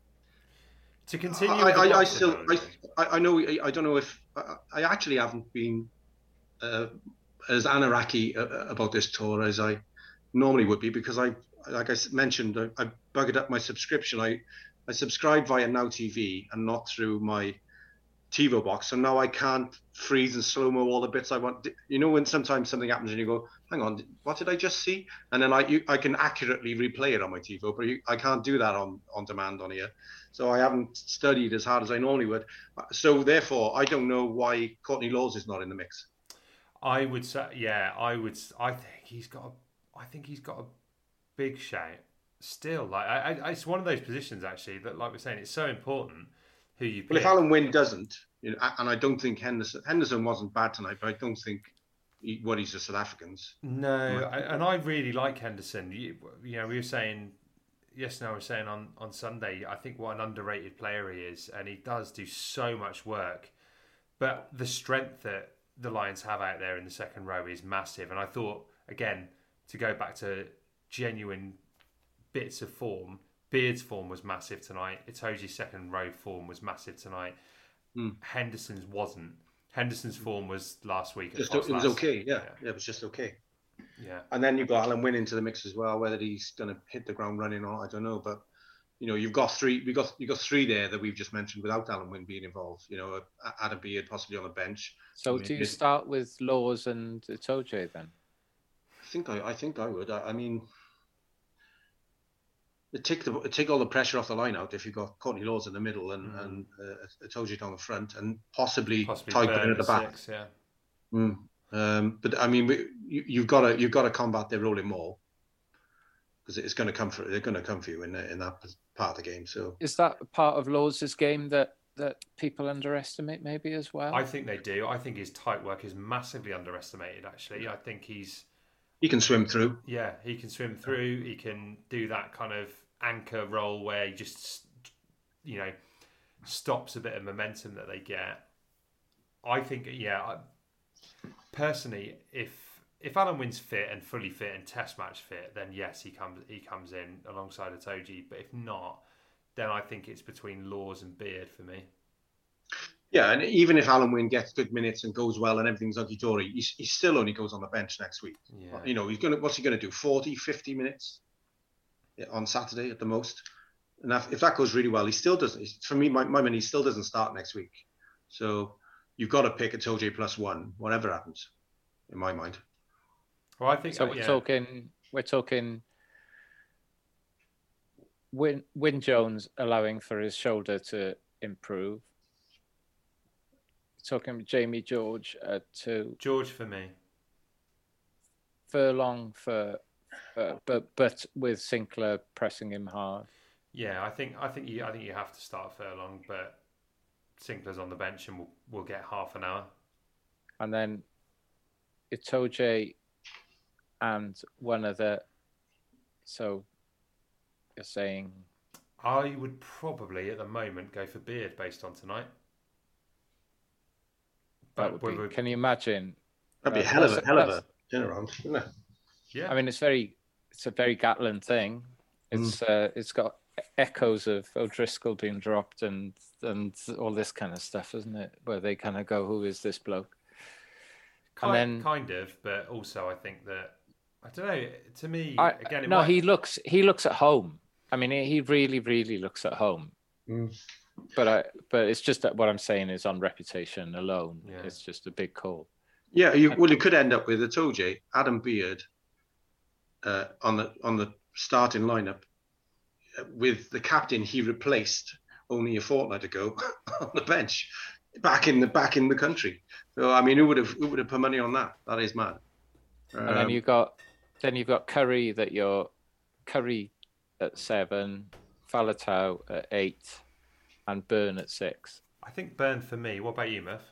To continue, I, with the I, I boxing still, I, analogy. I I know, I, I don't know if I, I actually haven't been uh, as anaraki uh, about this tour as I normally would be because I, like I s- mentioned, I, I buggered up my subscription. I, I subscribed via Now T V and not through my TiVo box, so now I can't freeze and slow mo all the bits I want. You know, when sometimes something happens and you go, "Hang on, what did I just see?" And then I, you, I can accurately replay it on my TiVo, but you, I can't do that on on demand on here. So I haven't studied as hard as I normally would. So therefore, I don't know why Courtney Laws is not in the mix. I would say, yeah, I would. I think he's got. A, I think he's got a big shout still. Like, I, I, it's one of those positions actually that, like we're saying, it's so important who you pick. Well, if Alan Wynne doesn't, you know, and I don't think Henderson Henderson wasn't bad tonight, but I don't think he, what he's the South Africans. No, I, and I really like Henderson. You, you know, we were saying yesterday, I was saying on, on Sunday, I think what an underrated player he is, and he does do so much work. But the strength that the Lions have out there in the second row is massive. And I thought, again, to go back to genuine bits of form. Beard's form was massive tonight. Itoje's second row form was massive tonight. Mm. Henderson's wasn't. Henderson's form was last week. At just, it was last. okay, yeah. yeah. yeah. It was just okay. Yeah. And then you've got Alan Wynne into the mix as well. Whether he's going to hit the ground running or not, I don't know. But you know, you've got three. We got you got three there that we've just mentioned without Alan Wynne being involved. You know, Adam Beard possibly on the bench. So I mean, do you it, start with Laws and Itoje then? I think I, I think I would. I, I mean, it take the it take all the pressure off the line out if you've got Courtney Laws in the middle and mm. and uh, Itoje on the front and possibly, possibly Ty Burn at the back. Six, yeah. Mm. Um, but I mean, we, you, you've got to you've got to combat their rolling maul because it's going to come for they're going to come for you in in that part of the game. So is that part of Laws's game that that people underestimate maybe as well? I think they do. I think his tight work is massively underestimated. Actually, I think he's he can swim through. Yeah, he can swim through. He can do that kind of anchor role where he just you know stops a bit of momentum that they get. I think yeah. I, Personally, if if Alan Wynne's fit and fully fit and test match fit, then yes, he comes he comes in alongside Itoje. But if not, then I think it's between Laws and Beard for me. Yeah, and even if Alan Wynne gets good minutes and goes well and everything's hunky-dory, he, he still only goes on the bench next week. Yeah. You know, he's gonna what's he going to do? forty, fifty minutes on Saturday at the most. And if that goes really well, he still doesn't. For me, my, my man, he still doesn't start next week. So you've got to pick Itoje plus one, whatever happens, in my mind. Well, I think so. Uh, we're yeah. talking. We're talking. Wyn, Wyn Jones allowing for his shoulder to improve. Talking Jamie George at two. George for me. Furlong for, uh, but but with Sinclair pressing him hard. Yeah, I think I think you I think you have to start Furlong, but Sinclair's on the bench and we'll, we'll get half an hour. And then Itoje and one other. So you're saying? I would probably at the moment go for Beard based on tonight. But be, we, can you imagine? That'd be a hell of a hell of a turnaround, wouldn't it? Yeah. I mean, it's very, it's a very Gatland thing. It's mm. uh, it's got echoes of O'Driscoll being dropped and and all this kind of stuff, isn't it? Where they kind of go, "Who is this bloke?" Kind, and then, kind of, but also I think that I don't know. To me, I, again, it no, might... he looks he looks at home. I mean, he really, really looks at home. Mm. But I, but it's just that what I'm saying is on reputation alone. Yeah. It's just a big call. Yeah, you, well, you could end up with Itoje, Adam Beard, uh, on the on the starting lineup, with the captain he replaced only a fortnight ago on the bench, back in the back in the country. So I mean, who would have who would have put money on that? That is mad. Um, and then you got then you've got Curry that you're Curry at seven, Faletau at eight. And Burn at six. I think Burn for me. What about you, Murph?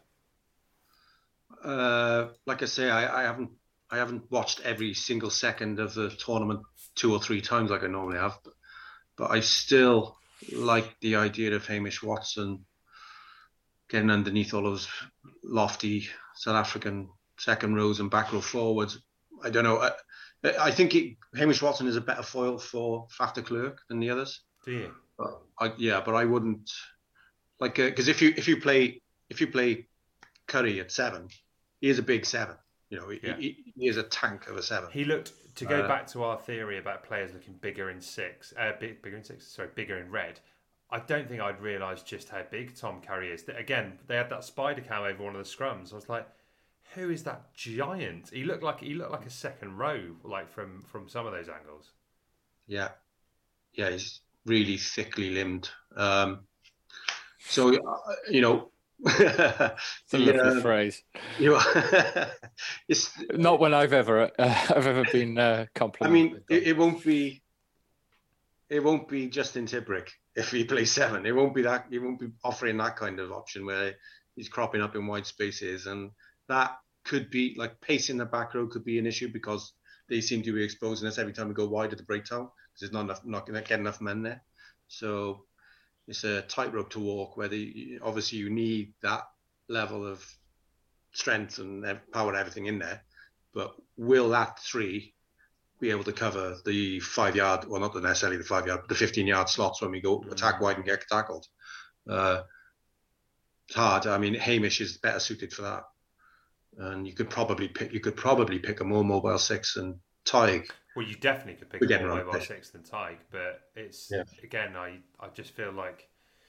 Uh, like I say, I, I haven't I haven't watched every single second of the tournament two or three times like I normally have, but, but I still like the idea of Hamish Watson getting underneath all those lofty South African second rows and back row forwards. I don't know. I, I think it, Hamish Watson is a better foil for Faf de Klerk than the others. Do you? But I, yeah, but I wouldn't like because uh, if you if you play if you play Curry at seven, he is a big seven. You know, he, yeah. he, he is a tank of a seven. He looked to go uh, back to our theory about players looking bigger in six, uh, big, bigger in six. Sorry, bigger in red. I don't think I'd realised just how big Tom Curry is. Again, they had that spider cam over one of the scrums. I was like, who is that giant? He looked like he looked like a second row, like from from some of those angles. Yeah, yeah, he's really thickly limbed. Um, so uh, you know, it's a lovely um, phrase. You know, it's not when I've ever uh, I've ever been uh, complimented. I mean, it, it won't be it won't be Justin Tibrick if he plays seven. It won't be that. He won't be offering that kind of option where he's cropping up in wide spaces, and that could be like pace in the back row could be an issue because they seem to be exposing us every time we go wide at the breakdown. There's not enough, not going to get enough men there. So it's a tightrope to walk where the, obviously you need that level of strength and power and everything in there. But will that three be able to cover the five yard, well, not necessarily the five yard, but the fifteen yard slots when we go mm. attack wide and get tackled. Uh, it's hard. I mean, Hamish is better suited for that, and you could probably pick. You could probably pick a more mobile six than Tig. Well, you definitely could pick a more mobile pitch. six than Tig, but it's yeah. again, I I just feel like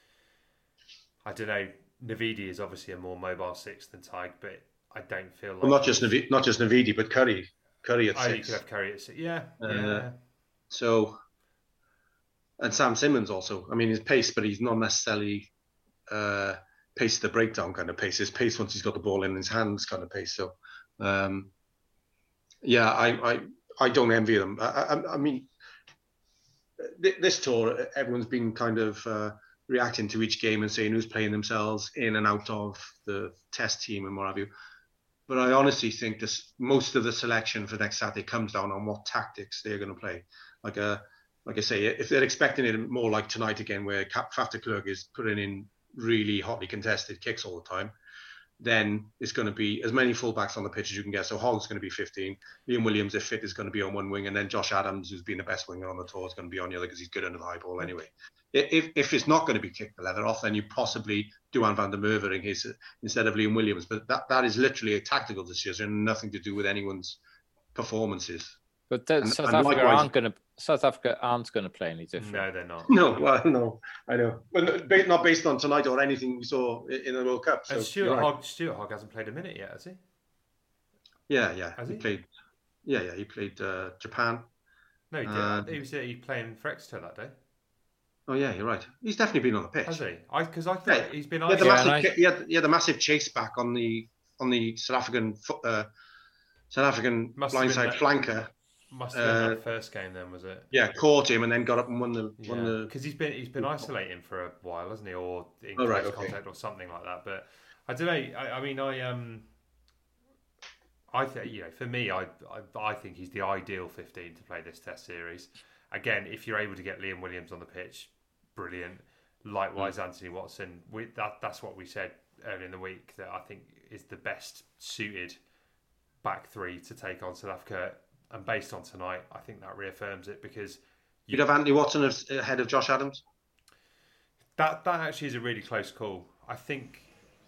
I don't know. Navidi is obviously a more mobile six than Tig, but I don't feel like well, not just Nav- not just Navidi, but Curry. Curry at oh, six. You could have Curry at six. Yeah, uh, yeah. So, and Sam Simmons also. I mean, his pace, but he's not necessarily uh, pace the breakdown kind of pace. His pace once he's got the ball in his hands kind of pace. So, um, yeah, I, I I don't envy them. I, I, I mean, this tour, everyone's been kind of uh, reacting to each game and saying who's playing themselves in and out of the test team and what have you. But I honestly think this most of the selection for next Saturday comes down on what tactics they're going to play. Like a, like I say, if they're expecting it more like tonight again, where Faf de Klerk is putting in really hotly contested kicks all the time, then it's going to be as many fullbacks on the pitch as you can get. So Hogg's going to be fifteen. Liam Williams, if fit, is going to be on one wing, and then Josh Adams, who's been the best winger on the tour, is going to be on the other because he's good under the high ball anyway. If if it's not going to be kick the leather off, then you possibly Duan van der Merwe in his instead of Liam Williams. But that, that is literally a tactical decision, nothing to do with anyone's performances. But the, and, South and Africa likewise, aren't going to South Africa aren't going to play any different. No, they're not. No, well, no, I know, but not based on tonight or anything we saw in the World Cup. So and Stuart Hogg, right. Stuart Hogg hasn't played a minute yet, has he? Yeah, yeah, has he, he played. Yeah, yeah, he played uh, Japan. No, he did. Uh, he was he playing for Exeter that day. Oh yeah, you're right. He's definitely been on the pitch. Has he? I because I thought yeah. he's been. He had, the yeah, massive, I... he, had, he had the massive chase back on the on the South African uh, South African blindside flanker. Must have been uh, that first game then, was it? Yeah, caught him and then got up and won the yeah. won the. Because he's been he's been isolating for a while, hasn't he, or in oh, close right, okay. contact or something like that. But I don't know. I, I mean, I um, I think you know, for me, I, I I think he's the ideal fifteen to play this Test series. Again, if you're able to get Liam Williams on the pitch, brilliant. Likewise, mm. Anthony Watson. We, that that's what we said earlier in the week that I think is the best suited back three to take on South Africa. And based on tonight, I think that reaffirms it because you... you'd have Anthony Watson ahead of Josh Adams. That that actually is a really close call. I think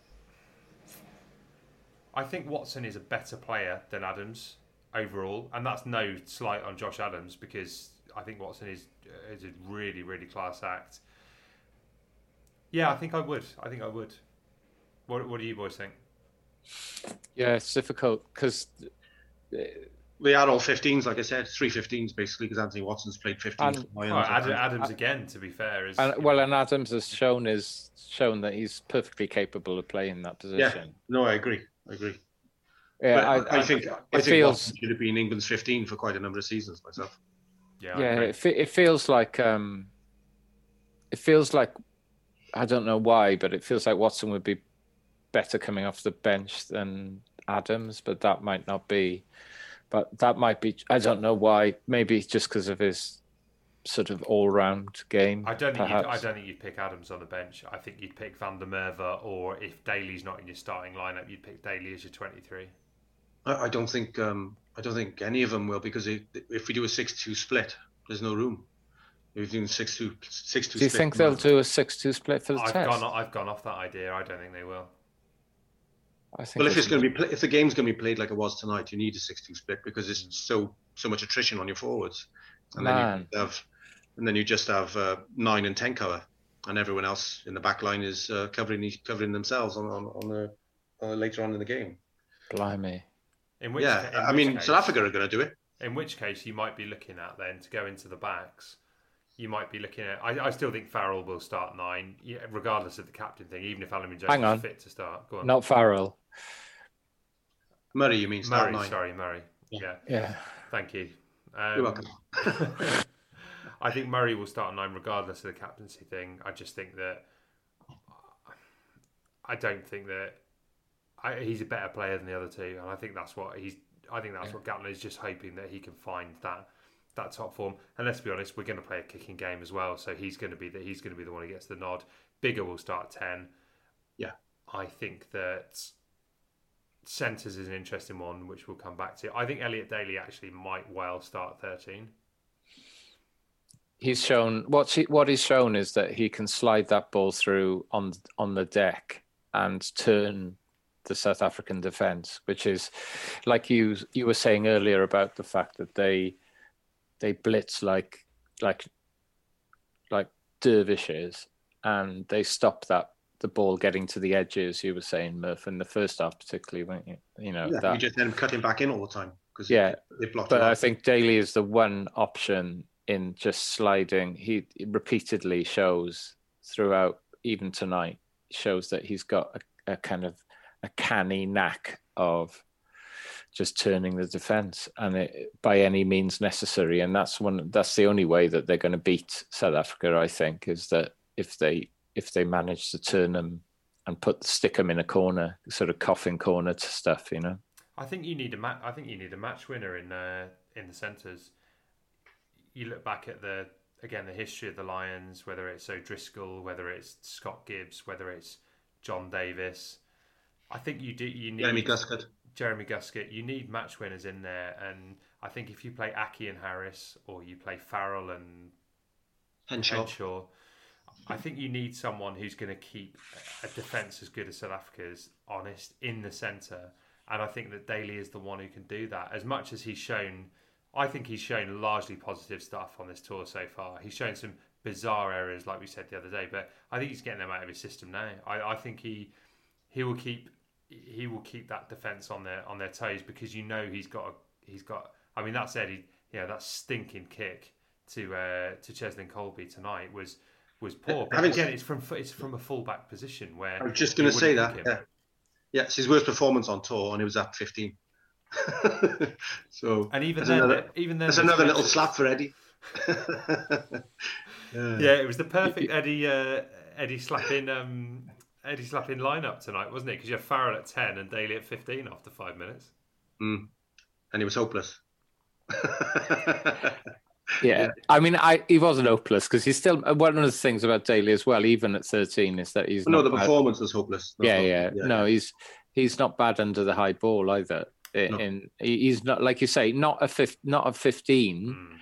I think Watson is a better player than Adams overall, and that's no slight on Josh Adams because I think Watson is is a really really class act. Yeah, I think I would. I think I would. What What do you boys think? Yeah, it's difficult because. We are all fifteens, like I said, three fifteens basically, because Anthony Watson's played fifteens. And, oh, Adams, Adams again, to be fair, is and, well, and Adams has shown is shown that he's perfectly capable of playing that position. Yeah, no, I agree, I agree. Yeah, I, I, I think I think feels, Watson should have been England's fifteen for quite a number of seasons myself. Yeah, yeah, it, it feels like um, it feels like I don't know why, but it feels like Watson would be better coming off the bench than Adams, but that might not be. But that might be, I don't know why, maybe just because of his sort of all-round game. I don't think you'd, I don't think you'd pick Adams on the bench. I think you'd pick Van der Merwe, or if Daly's not in your starting lineup, you'd pick Daly as your twenty-three. I, I don't think um, I don't think any of them will, because if, if we do a six two split, there's no room. If we're doing six two six two. Do you split, think they'll do a six two split for the I've test? Gone, I've gone off that idea. I don't think they will. I think well, if it's going to be if the game's going to be played like it was tonight, you need a six two split because it's so so much attrition on your forwards, and Man. then you have, and then you just have uh, nine and ten cover, and everyone else in the back line is uh, covering covering themselves on on, on the uh, later on in the game. Blimey! In which, yeah, in I which mean case, South Africa are going to do it. In which case, you might be looking at then to go into the backs. You might be looking at. I, I still think Farrell will start nine, regardless of the captain thing. Even if Alamin Jones is fit to start. Go on. Not Farrell. Murray, you mean? Murray, nine. sorry, Murray. Yeah. Yeah. Thank you. Um, You're welcome. I think Murray will start nine regardless of the captaincy thing. I just think that I don't think that I, he's a better player than the other two, and I think that's what he's. I think that's yeah. what Gatland is just hoping that he can find that that top form. And let's be honest, we're going to play a kicking game as well, so he's going to be the he's going to be the one who gets the nod. Bigger will start ten. Yeah, I think that. centres is an interesting one, which we'll come back to. I think Elliot Daly actually might well start thirteen. He's shown what he, what he's shown is that he can slide that ball through on on the deck and turn the South African defence, which is like you you were saying earlier about the fact that they they blitz like like like dervishes, and they stop that the ball getting to the edges. You were saying, Murph, in the first half particularly, weren't you? You know, yeah, that, you just end up cutting back in all the time because yeah, they blocked. but I think Daly is the one option in just sliding. He repeatedly shows throughout, even tonight, shows that he's got a, a kind of a canny knack of just turning the defence, and it, by any means necessary. And that's one. That's the only way that they're going to beat South Africa, I think, is that if they if they manage to turn them and put stick them in a corner, sort of coffin corner to stuff, you know. I think you need a ma- I think you need a match winner in uh, in the centres. You look back at the again the history of the Lions, whether it's O'Driscoll, whether it's Scott Gibbs, whether it's John Davis. I think you do. You need Jeremy Guscott. Jeremy Guscott. You need match winners in there, and I think if you play Aki and Harris, or you play Farrell and Henshaw. Henshaw, I think you need someone who's going to keep a defence as good as South Africa's honest in the centre, and I think that Daly is the one who can do that. As much as he's shown, I think he's shown largely positive stuff on this tour so far. He's shown some bizarre areas, like we said the other day, but I think he's getting them out of his system now. I, I think he he will keep he will keep that defence on their on their toes, because you know he's got a, he's got. I mean, that said, he you know that stinking kick to uh, to Cheslin Colby tonight was. was poor, but Having, again, it's from it's from a fullback position where I was just going to say that. Yeah. yeah, it's his worst performance on tour, and it was at fifteen. So, and even then, another, even then, there's another little slap for Eddie. yeah. yeah, it was the perfect Eddie uh, Eddie slapping um, Eddie slapping lineup tonight, wasn't it? Because you have Farrell at ten and Daly at fifteen after five minutes. Mm. And he was hopeless. Yeah. yeah, I mean, I he wasn't hopeless, because he's still one of the things about Daly as well, even at thirteen, is that he's no, not the bad. performance was hopeless. Yeah, yeah, yeah, no, he's he's not bad under the high ball either. In, no. in he's not, like you say, not a fifth, not a fifteen. Mm.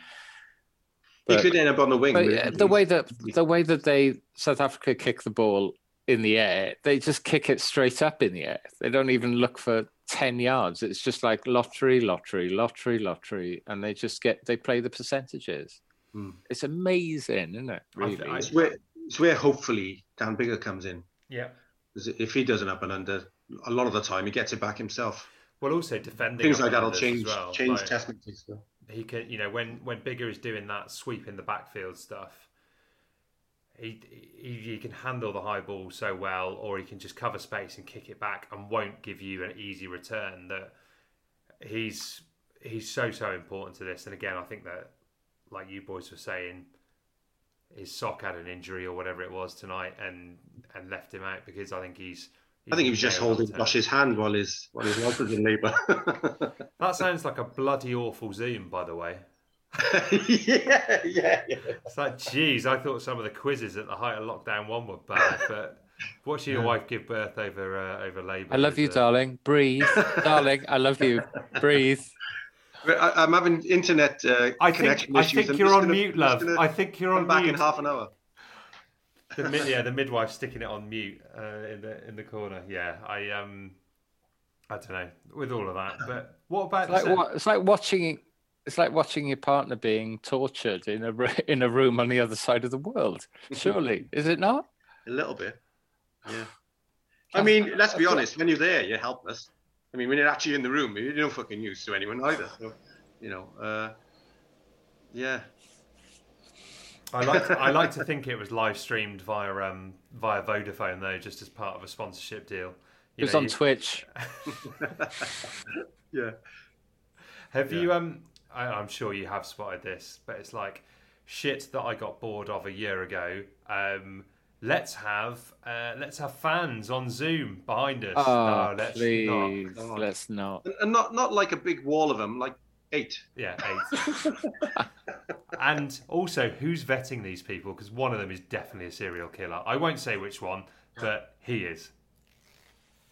But, he could end up on the wing. But really. the way that the way that they South Africa kick the ball in the air, they just kick it straight up in the air. They don't even look for ten yards. It's just like lottery, lottery, lottery, lottery, and they just get they play the percentages. Hmm. It's amazing, isn't it? Really, I, I, it's where it's where hopefully Dan Biggar comes in. Yeah, if he does an up and under, a lot of the time he gets it back himself. Well, also defending things like that'll change well. change like, test matches. So. He can, you know, when when Biggar is doing that sweep in the backfield stuff. He, he he can handle the high ball so well, or he can just cover space and kick it back and won't give you an easy return. That he's he's so so important to this. And again, I think that, like you boys were saying, his sock had an injury or whatever it was tonight, and and left him out, because I think he's. he's I think he was just holding Josh's hand while his while his wife was in labour. That sounds like a bloody awful Zoom, by the way. yeah, yeah, yeah. It's like, geez, I thought some of the quizzes at the height of lockdown one were bad, but watching your wife give birth over uh, over labour. I love you, uh... darling. Breathe, darling. I love you. Breathe. I, I'm having internet uh, I connection think, issues. I think you're on gonna, mute, love. I think you're on back mute. in half an hour. The mid, yeah, the midwife sticking it on mute uh, in the in the corner. Yeah, I um, I don't know with all of that, but what about? It's like, what, it's like watching. It's like watching your partner being tortured in a in a room on the other side of the world. Surely, is it not? A little bit. Yeah. I mean, let's be honest. When you're there, you're helpless. I mean, when you're actually in the room, you're no fucking use to anyone either. So, you know, uh, yeah. I like to, I like to think it was live streamed via um via Vodafone though, just as part of a sponsorship deal. You it was know, on you... Twitch. Yeah. Have yeah. you um? I, I'm sure you have spotted this, but it's like shit that I got bored of a year ago. Um, let's have uh, let's have fans on Zoom behind us. Oh, no, let's please, not. let's not. And, and not not like a big wall of them, like eight. Yeah, eight. And also, who's vetting these people? Because one of them is definitely a serial killer. I won't say which one, but he is.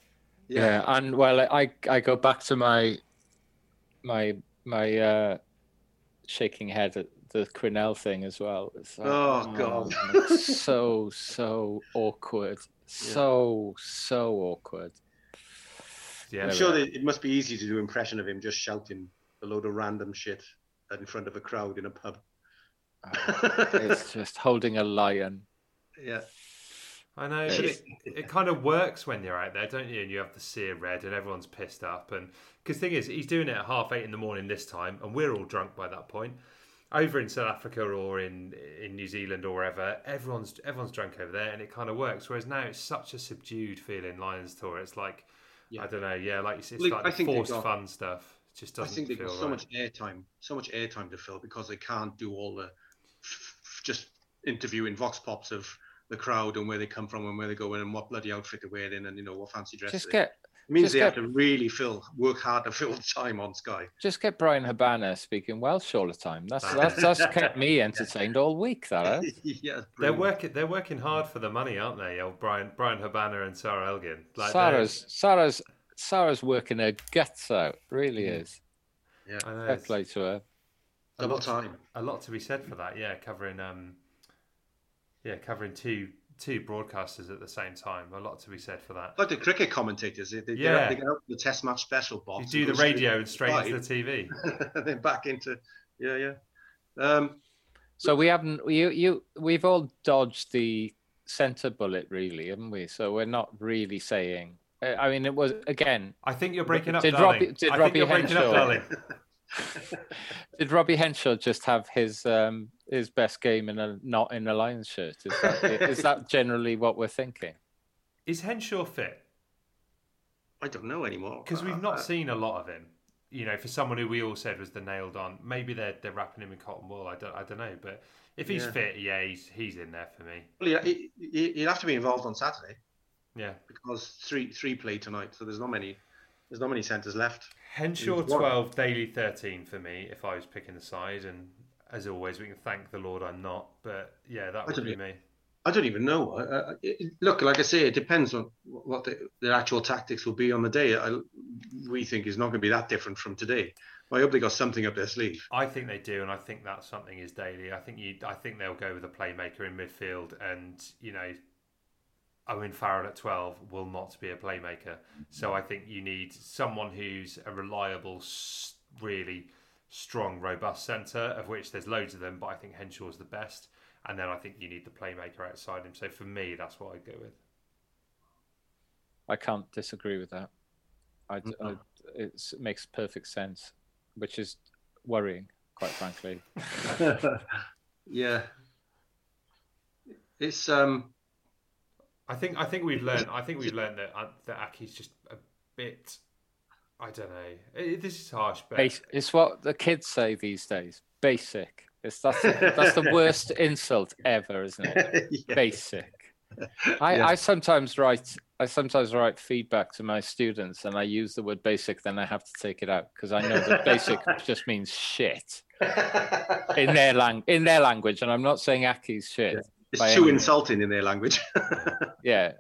Yeah. yeah, and well, I I go back to my my my uh, shaking head at the Quinnell thing as well. It's like, oh, oh God, so so awkward, so yeah. so awkward. Yeah, I'm sure that it must be easy to do impression of him just shouting a load of random shit in front of a crowd in a pub. Oh, it's just holding a lion. Yeah. I know. It, it kind of works when you're out there, don't you? And you have the sea of red and everyone's pissed up. And because the thing is, he's doing it at half eight in the morning this time, and we're all drunk by that point. Over in South Africa or in in New Zealand or wherever, everyone's everyone's drunk over there, and it kind of works. Whereas now it's such a subdued feeling Lions Tour. It's like, yeah. I don't know, yeah, like it's, it's well, like forced got, forced fun stuff. It just doesn't. I think they've got so right. much airtime, so much airtime to fill because they can't do all the f- just interviewing vox pops of the crowd and where they come from and where they go in and what bloody outfit they're wearing and you know what fancy dress. Just get. It means just they get, have to really fill, work hard to fill the time on Sky. Just get Brian Habana speaking Welsh all the time. That's that's that's kept me entertained all week. That eh? yeah, they're working they're working hard for the money, aren't they? Oh, Brian Brian Habana and Sarah Elgin. Like Sarah's Sarah's Sarah's working her guts out. Really mm. is. Yeah, I know. Fair play to her. Double time. A lot to be said for that. Yeah, covering um, yeah, covering two. two broadcasters at the same time. A lot to be said for that. Like the cricket commentators, they, they, yeah. get, they get out the test match special box. You do the radio and straight into the T V. and then back into, yeah, yeah. Um, so we haven't, you, you, we've all dodged the centre bullet really, haven't we? So we're not really saying, I mean, it was, again. I think you're breaking up, did darling. Robbie, did I Robbie think you're breaking up, darling. Did Robbie Henshaw just have his um, his best game in a not in a Lions shirt? Is that, is that generally what we're thinking? Is Henshaw fit? I don't know anymore because we've not uh, seen a lot of him. You know, for someone who we all said was the nailed on. Maybe they're they're wrapping him in cotton wool. I don't I don't know, but if he's yeah. fit, yeah, he's he's in there for me. Well, yeah, he, he, he'll have to be involved on Saturday. Yeah, because three three play tonight, so there's not many. There's not many centres left. Henshaw twelve, Daly thirteen for me if I was picking the side, and as always we can thank the Lord I'm not, but yeah, that would be even, me. I don't even know. Uh, it, look, like I say, it depends on what the, the actual tactics will be on the day. I, we think is not going to be that different from today. I hope they got something up their sleeve. I think they do, and I think that something is Daly. I think you. I think they'll go with a playmaker in midfield, and you know, Owen Farrell at twelve will not be a playmaker. So I think you need someone who's a reliable, really strong, robust centre, of which there's loads of them, but I think Henshaw's the best. And then I think you need the playmaker outside him. So for me, that's what I'd go with. I can't disagree with that. I, mm-hmm. I, it makes perfect sense, which is worrying, quite frankly. yeah. It's... um. I think I think we've learned. I think we've learned that uh, that Aki's just a bit. I don't know. It, this is harsh, but it's what the kids say these days. Basic. It's that's that's the worst insult ever, isn't it? yeah. Basic. I, yeah. I sometimes write. I sometimes write feedback to my students, and I use the word basic. Then I have to take it out because I know that basic just means shit in their lang in their language, and I'm not saying Aki's shit. Yeah. It's too insulting in their language. yeah.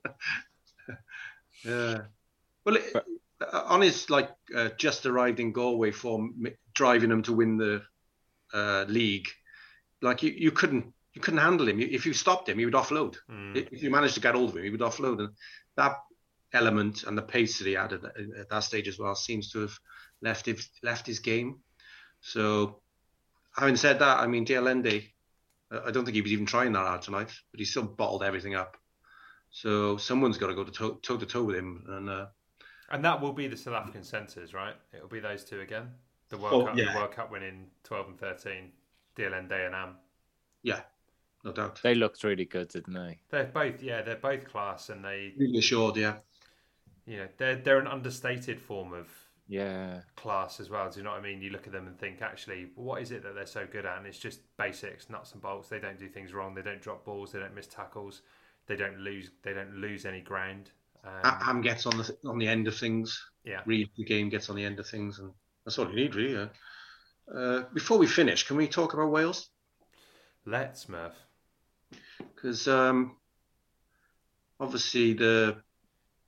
Yeah. Well, it, but, on his like uh, just arrived in Galway form, driving him to win the uh, league, like you, you couldn't you couldn't handle him. If you stopped him, he would offload. Mm. If you managed to get hold of him, he would offload. And that element and the pace that he had at, at that stage as well seems to have left his left his game. So, having said that, I mean, De Allende, I don't think he was even trying that hard tonight, but he still bottled everything up. So someone's got to go to toe, toe to toe with him, and uh, and that will be the South African centres, right? It'll be those two again. The World oh, Cup, yeah. the World Cup winning twelve and thirteen, De Allende and Am. Yeah, no doubt. They looked really good, didn't they? They're both, yeah, they're both class, and they really assured, yeah. You know, they're they're an understated form of yeah class as well. Do you know what I mean? You look at them and think, actually, what is it that they're so good at? And it's just basics, nuts and bolts. They don't do things wrong. They don't drop balls. They don't miss tackles. They don't lose. They don't lose any ground. Um, Am gets on the on the end of things. Yeah, Read the game gets on the end of things, and that's all you need, really. Yeah. Uh, before we finish, can we talk about Wales? Let's, Murph. Because um, obviously the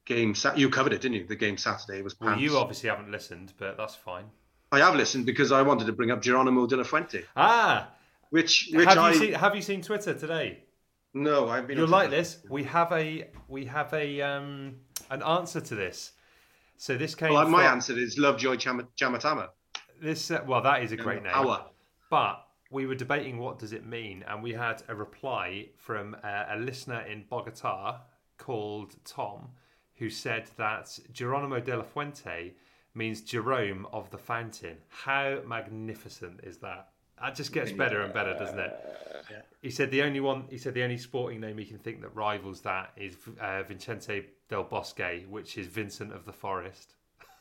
game. You covered it, didn't you? The game Saturday was pants. Well, you obviously haven't listened, but that's fine. I have listened because I wanted to bring up Geronimo De La Fuente. Ah, which which have I you seen, have you seen Twitter today? No, I've been. You'll like this. We have a we have a um an answer to this. So this came. Well, from, my answer is Lovejoy Cham- Chamatama. This uh, well, that is a great name. Our. But we were debating what does it mean, and we had a reply from uh, a listener in Bogota called Tom, who said that Geronimo De La Fuente means Jerome of the Fountain. How magnificent is that? That just gets better and better, doesn't it? Yeah. He said the only one. He said the only sporting name he can think that rivals that is uh, Vicente del Bosque, which is Vincent of the Forest.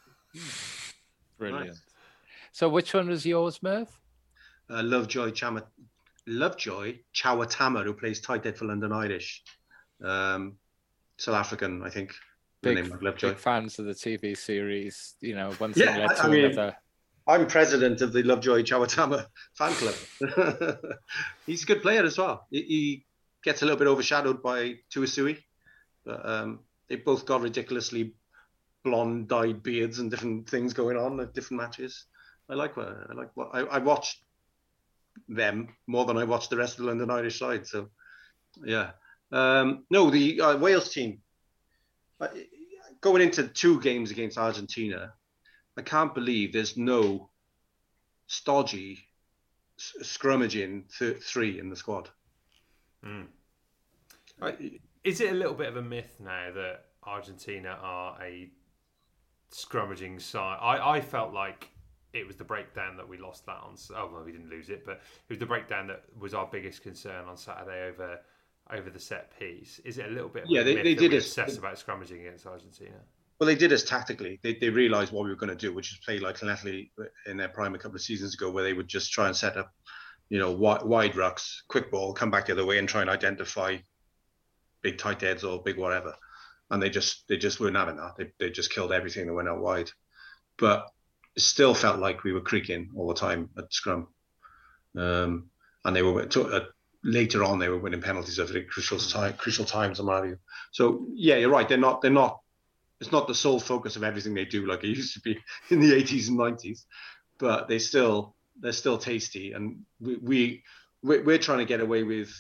Brilliant. Nice. So, which one was yours, Merv? Uh, Lovejoy Chama, Lovejoy Chawatama, who plays tight end for London Irish, um, South African, I think. Big, name like Lovejoy. big fans of the T V series. You know, one thing Yeah, led to I mean, another. I'm president of the Lovejoy Chawatama fan club. He's a good player as well. He, he gets a little bit overshadowed by Tuisui, but um, they both got ridiculously blonde dyed beards and different things going on at different matches. I like what I like. What I, I watched them more than I watched the rest of the London Irish side. So, yeah. Um, no, the uh, Wales team uh, going into two games against Argentina. I can't believe there's no stodgy s- scrummaging th- three in the squad. Mm. Right. Is it a little bit of a myth now that Argentina are a scrummaging side? I, I felt like it was the breakdown that we lost that on. Oh, well, we didn't lose it, but it was the breakdown that was our biggest concern on Saturday over over the set piece. Is it a little bit of Yeah, a they- myth they that did we it- obsess about scrummaging against Argentina? Well, they did us tactically. They they realised what we were going to do, which is play like Llanelli in their prime a couple of seasons ago, where they would just try and set up, you know, wide, wide rucks, quick ball, come back the other way, and try and identify big tight heads or big whatever. And they just they just weren't having that. They they just killed everything that went out wide. But it still felt like we were creaking all the time at scrum. Um, and they were to, uh, later on they were winning penalties at crucial time, crucial times and what have you. So yeah, you're right. They're not they're not. It's not the sole focus of everything they do like it used to be in the eighties and nineties, but they still they're still tasty, and we, we we're trying to get away with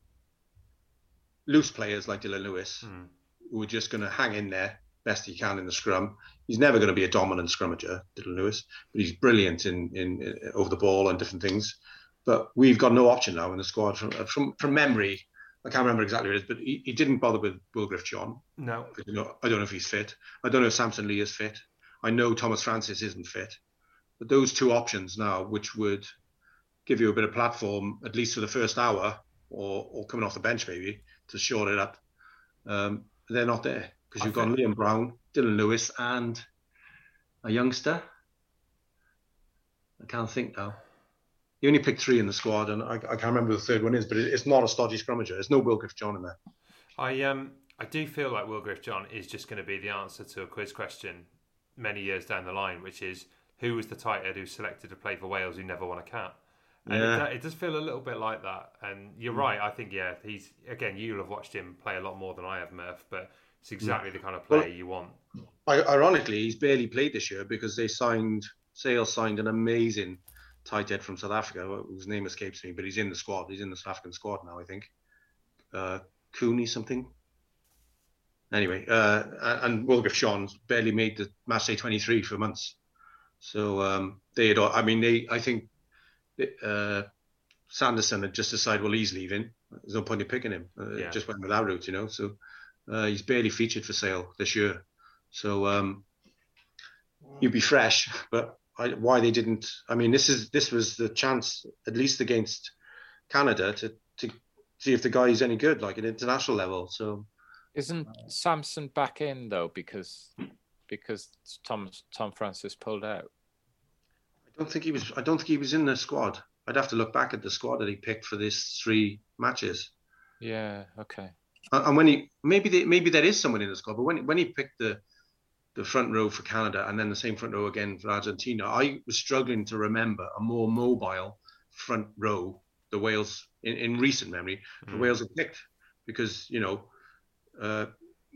loose players like Dylan Lewis, mm. who are just going to hang in there best he can in the scrum. He's never going to be a dominant scrummager, Dylan Lewis, but he's brilliant in, in, in over the ball and different things. But we've got no option now in the squad from from, from memory. I can't remember exactly what it is, but he, he didn't bother with Wilgriff John. No. I don't know, I don't know if he's fit. I don't know if Samson Lee is fit. I know Thomas Francis isn't fit. But those two options now, which would give you a bit of platform, at least for the first hour, or, or coming off the bench maybe, to shore it up, um, they're not there. Because you've got Liam Brown, Dylan Lewis, and a youngster. I can't think now. He only picked three in the squad, and I, I can't remember who the third one is, but it, it's not a stodgy scrummager. There's no Wilgriff John in there. I um I do feel like Wilgriff John is just going to be the answer to a quiz question many years down the line, which is who was the tight end who selected to play for Wales who never won a cap? And yeah. it, it does feel a little bit like that. And you're mm. right. I think yeah, he's again. You'll have watched him play a lot more than I have, Murph, but it's exactly mm. the kind of player well, you want. Ironically, he's barely played this year because they signed Sales signed an amazing tight end from South Africa, whose name escapes me, but he's in the squad. He's in the South African squad now, I think. Uh, Cooney something. Anyway, uh, and Wilgriff Sean's barely made the match day twenty-three for months. So um, they had, I mean, they, I think uh, Sanderson had just decided, well, he's leaving. There's no point in picking him. Uh, yeah. Just went with that route, you know. So uh, he's barely featured for Sale this year. So um, he'd be fresh, but I, why they didn't? I mean, this is this was the chance, at least against Canada, to to see if the guy is any good, like at international level. So, isn't Samson back in though? Because because Tom Tom Francis pulled out. I don't think he was. I don't think he was in the squad. I'd have to look back at the squad that he picked for these three matches. Yeah. Okay. And, and when he maybe they, maybe there is someone in the squad, but when when he picked the the front row for Canada and then the same front row again for Argentina, I was struggling to remember a more mobile front row the Wales in, in recent memory the mm. Wales have picked, because you know uh,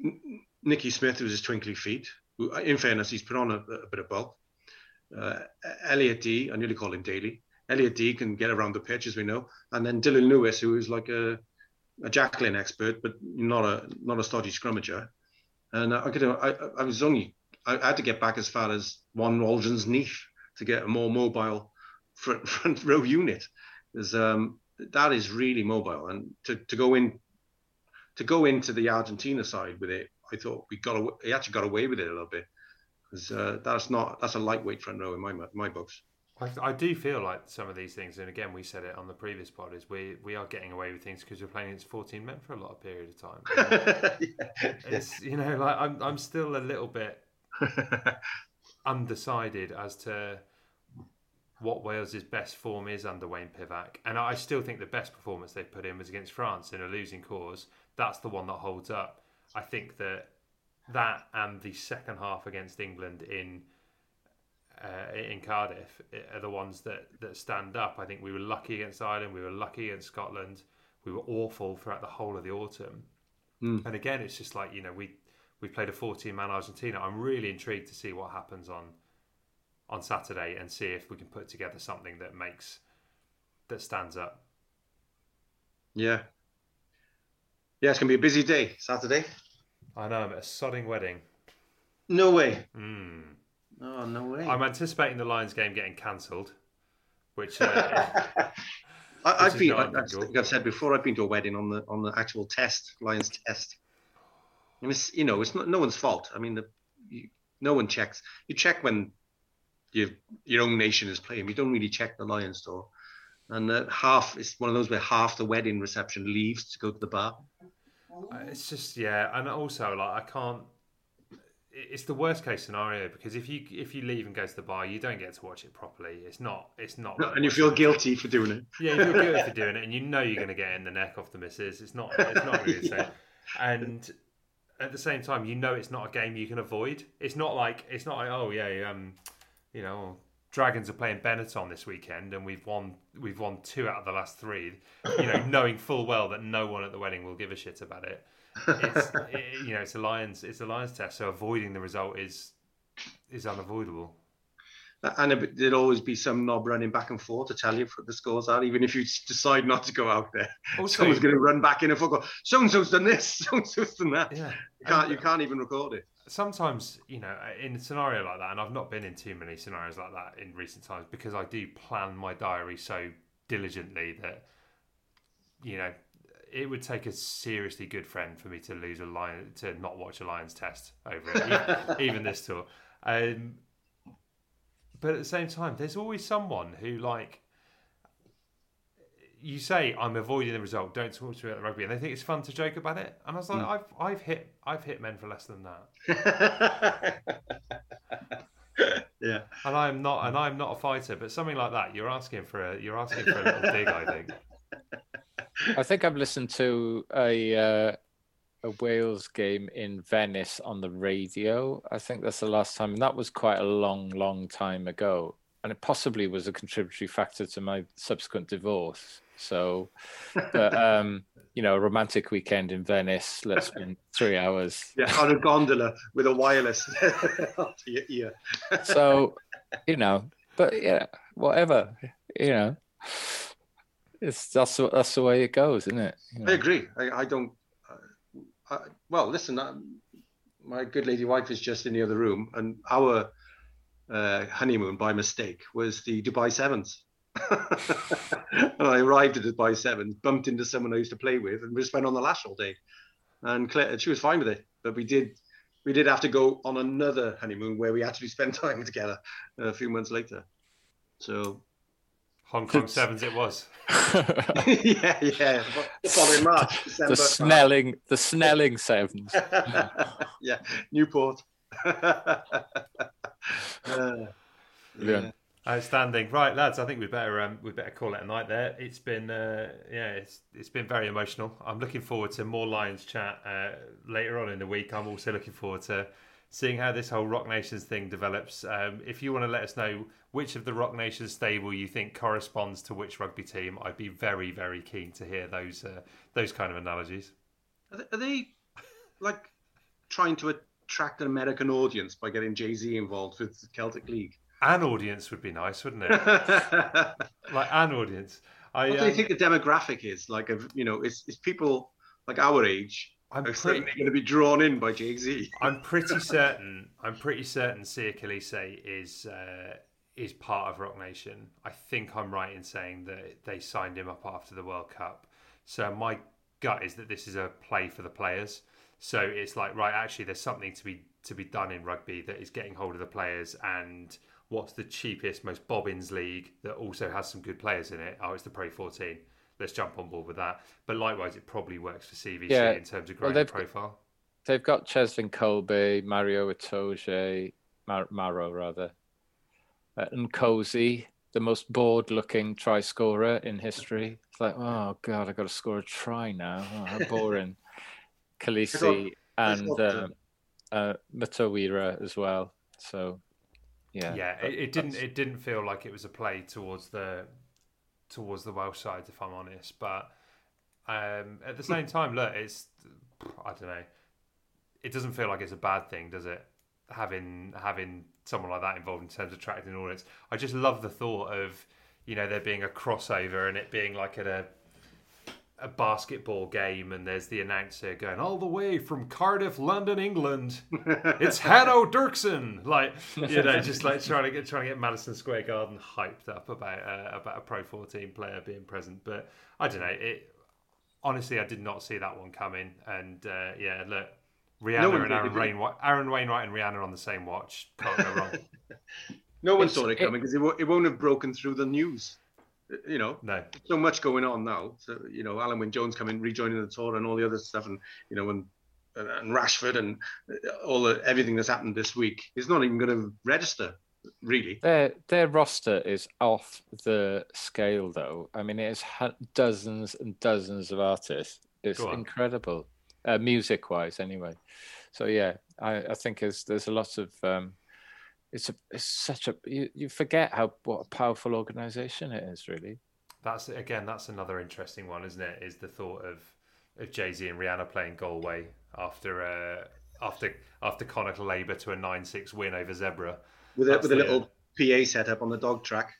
Nicky Smith was his twinkly feet. Who, in fairness, he's put on a, a bit of bulk. Uh, Elliot Dee, I nearly call him Daly. Elliot Dee can get around the pitch, as we know, and then Dylan Lewis, who is like a, a Jacqueline expert, but not a not a stodgy scrummager. And I could, I, I was only, I had to get back as far as Juan Waldron's Neath to get a more mobile front, front row unit. Because um, that is really mobile, and to, to go in, to go into the Argentina side with it, I thought we got, away, he actually got away with it a little bit, because uh, that's not, that's a lightweight front row in my my books. I, I do feel like some of these things, and again, we said it on the previous pod, is we, we are getting away with things because we're playing against fourteen men for a lot of period of time. yeah. It's, you know, like I'm, I'm still a little bit undecided as to what Wales' best form is under Wayne Pivac. And I still think the best performance they put in was against France in a losing cause. That's the one that holds up. I think that that and the second half against England in Uh, in Cardiff are the ones that, that stand up. I think we were lucky against Ireland, we were lucky against Scotland, we were awful throughout the whole of the autumn. Mm. And again, it's just like, you know, we we played a fourteen-man Argentina. I'm really intrigued to see what happens on on Saturday and see if we can put together something that makes that stands up. Yeah. Yeah, it's going to be a busy day, Saturday. I know, I'm at a sodding wedding. No way. Mm. Oh, no way. I'm anticipating the Lions game getting cancelled, which, uh, I, I've been, I, like I've said before, I've been to a wedding on the on the actual test, Lions test. And it's, you know, it's not, no one's fault. I mean, the, you, no one checks. You check when you, your own nation is playing. You don't really check the Lions store. And uh, half, it's one of those where half the wedding reception leaves to go to the bar. It's just, yeah. And also, like, I can't, it's the worst case scenario, because if you if you leave and go to the bar, you don't get to watch it properly. It's not it's not. No, and you feel guilty for doing it. Yeah, you feel guilty for doing it, and you know you're going to get in the neck off the missus. It's not it's not really the same. Yeah. And at the same time, you know it's not a game you can avoid. It's not like it's not like oh yeah um you know Dragons are playing Benetton this weekend and we've won we've won two out of the last three. You know, knowing full well that no one at the wedding will give a shit about it. It's it, you know it's a Lions it's a Lions test, so avoiding the result is is unavoidable. And there'd always be some knob running back and forth to tell you what the scores are, even if you decide not to go out there. Also, someone's going to run back in and go, so and so's done this, so and so's done that. Yeah. You can't you can't even record it. Sometimes, you know, in a scenario like that, and I've not been in too many scenarios like that in recent times, because I do plan my diary so diligently that, you know, it would take a seriously good friend for me to lose a lion to not watch a Lions test over it, even, even this tour. Um, but at the same time, there's always someone who, like, you say, "I'm avoiding the result. Don't talk to me about the rugby," and they think it's fun to joke about it. And I was like, mm. "I've I've hit I've hit men for less than that." Yeah, and I'm not and I'm not a fighter, but something like that, you're asking for a you're asking for a little dig, I think. I think I've listened to a uh, a Wales game in Venice on the radio. I think that's the last time, and that was quite a long, long time ago. And it possibly was a contributory factor to my subsequent divorce. So, but, um, you know, a romantic weekend in Venice, let's spend three hours. Yeah, on a gondola with a wireless to your ear. So, you know, but yeah, whatever, you know. It's that's that's the way it goes, isn't it? You know? I agree. I, I don't. Uh, I, well, listen. I, my good lady wife is just in the other room, and our uh, honeymoon, by mistake, was the Dubai Sevens. And I arrived at Dubai Sevens, bumped into someone I used to play with, and we just went on the lash all day. And Claire, she was fine with it, but we did we did have to go on another honeymoon where we actually spent time together a few months later. So. Hong Kong Sevens it was. yeah, yeah. The following March, December. The Snelling, the Snelling Sevens. Yeah, Newport. uh, yeah. Outstanding. Right, lads, I think we better um, we better call it a night there. It's been uh, yeah, it's it's been very emotional. I'm looking forward to more Lions chat uh, later on in the week. I'm also looking forward to seeing how this whole Rock Nations thing develops. Um, if you want to let us know which of the Rock Nations stable you think corresponds to which rugby team, I'd be very, very keen to hear those uh, those kind of analogies. Are they, are they like trying to attract an American audience by getting Jay-Z involved with the Celtic League. An audience would be nice, wouldn't it? Like an audience. I, what um, do you think the demographic is? Like, of you know, it's, it's people like our age I'm are pretty, certainly going to be drawn in by Jay-Z. I'm pretty certain. I'm pretty certain Sia Khaleesi is uh, is part of Rock Nation. I think I'm right in saying that they signed him up after the World Cup. So my gut is that this is a play for the players. So it's like, right, actually, there's something to be to be done in rugby that is getting hold of the players. And what's the cheapest, most bobbins league that also has some good players in it? Oh, it's the Pro fourteen. Let's jump on board with that. But likewise, it probably works for C V C Yeah. in terms of Well, growing they've the profile. They've got Cheslin Colby, Mario Itoje, Mar- Maro rather, uh, and Cozy, the most bored-looking try scorer in history. It's like, oh god, I got to score a try now. Oh, how boring. Khaleesi and uh, uh, Matawira as well. So, yeah, Yeah, that- it, it didn't. that's- It didn't feel like it was a play towards the towards the Welsh side, if I'm honest. But um, at the same time, look, it's I don't know. It doesn't feel like it's a bad thing, does it? Having having someone like that involved in terms of attracting an audience. I just love the thought of, you know, there being a crossover and it being like at a a basketball game and there's the announcer going all the way from Cardiff, London, England. It's Hanno Dirksen, like, you know, just like trying to get trying to get Madison Square Garden hyped up about uh, about a Pro fourteen player being present. But I don't know. It honestly, I did not see that one coming. And uh, yeah, look, Rihanna No one and did, Aaron, did Rain, Aaron Wainwright and Rihanna on the same watch. Can't go wrong. No one It's- saw it it- coming because it, wo- it won't have broken through the news. You know, No. so much going on now. So you know, Alan Wynne Jones coming, rejoining the tour, and all the other stuff, and you know, and and Rashford and all the everything that's happened this week is not even going to register, really. Their their roster is off the scale, though. I mean, it's ha- dozens and dozens of artists. It's Go on. incredible, uh, music-wise, anyway. So yeah, I, I think there's there's a lot of um, it's a it's such a you, you forget how what a powerful organisation it is, really. That's again. That's another interesting one, isn't it? Is the thought of of Jay-Z and Rihanna playing Galway after uh, after after Connacht Labour to a nine six win over Zebra. With a, That's with a the- little P A set up on the dog track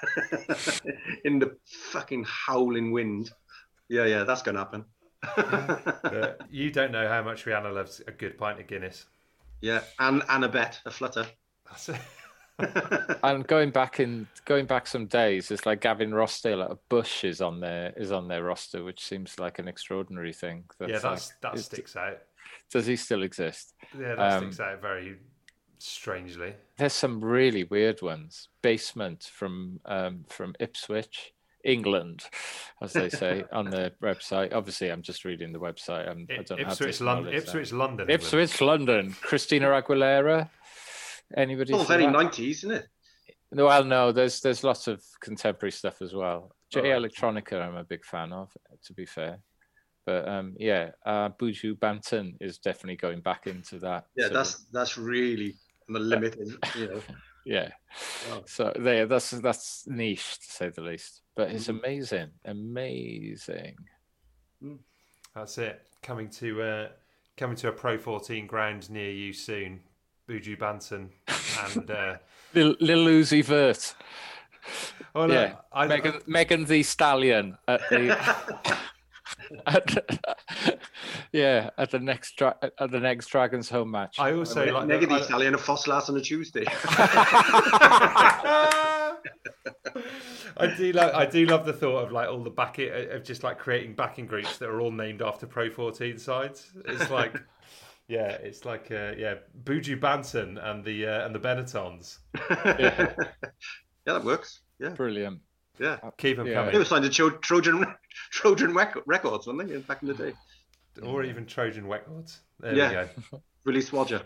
in the fucking howling wind. Yeah, yeah, that's going to happen. But you don't know how much Rihanna loves a good pint of Guinness. Yeah, and and a bet, a flutter. That's it. And going back in going back some days, it's like Gavin Rossdale at a Bush is on their is on their roster, which seems like an extraordinary thing. Yeah, That's that's like- that is- sticks out. Does he still exist? Yeah, that Um, sticks out very strangely. There's some really weird ones. Basement from um, from Ipswich, England, as they say on their website. Obviously, I'm just reading the website. I'm, I I- don't have Ipswich, this London. knowledge Ipswich, now. London. England. Ipswich, London. Christina Aguilera. Anybody? It's all see very that? nineties, isn't it? No, well, no. There's there's lots of contemporary stuff as well. J All right. Electronica, I'm a big fan of, to be fair. But um, yeah, uh, Buju Banton is definitely going back into that. Yeah, sort that's of- that's really on the limit of, you know. yeah. Wow. So there, that's that's niche to say the least. But it's Mhm. amazing, amazing. That's it. Coming to uh, coming to a Pro fourteen ground near you soon. Buju Banton and uh, Lil, Lil Uzi Vert, oh no, yeah, I, Megan, Megan the Stallion at the. at, yeah, at the next dra- at the next Dragons home match. I, I also like the- Negative I- Italian and Fosslas on a Tuesday. I do love I do love the thought of like all the back of just like creating backing groups that are all named after Pro fourteen sides. It's like yeah, it's like uh, yeah, Buju Banton and the uh, and the Benettons. Yeah, Yeah, that works. Yeah, brilliant. yeah. Keep them Yeah. They coming, were signed to Tro- Trojan Trojan rec- Records, weren't they, back in the day? or even Trojan Records. There Yeah. we go. Release Roger.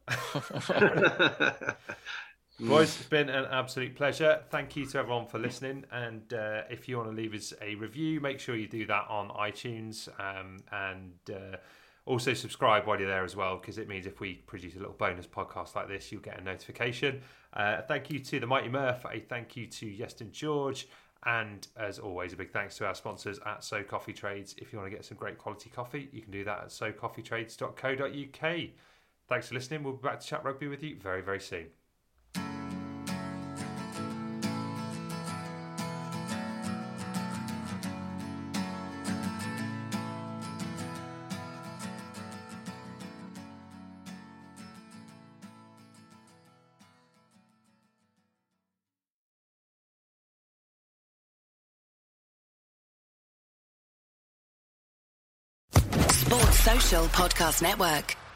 Boys, it's been an absolute pleasure. Thank you to everyone for listening. And uh, if you want to leave us a review, make sure you do that on iTunes. Um, and uh, also subscribe while you're there as well, because it means if we produce a little bonus podcast like this, you'll get a notification. Uh, thank you to the Mighty Murph. A thank you to Yeston George. And as always, a big thanks to our sponsors at So Coffee Trades. If you want to get some great quality coffee, you can do that at so coffee trades dot co dot uk. Thanks for listening. We'll be back to chat rugby with you very, very soon. Sports Social Podcast Network.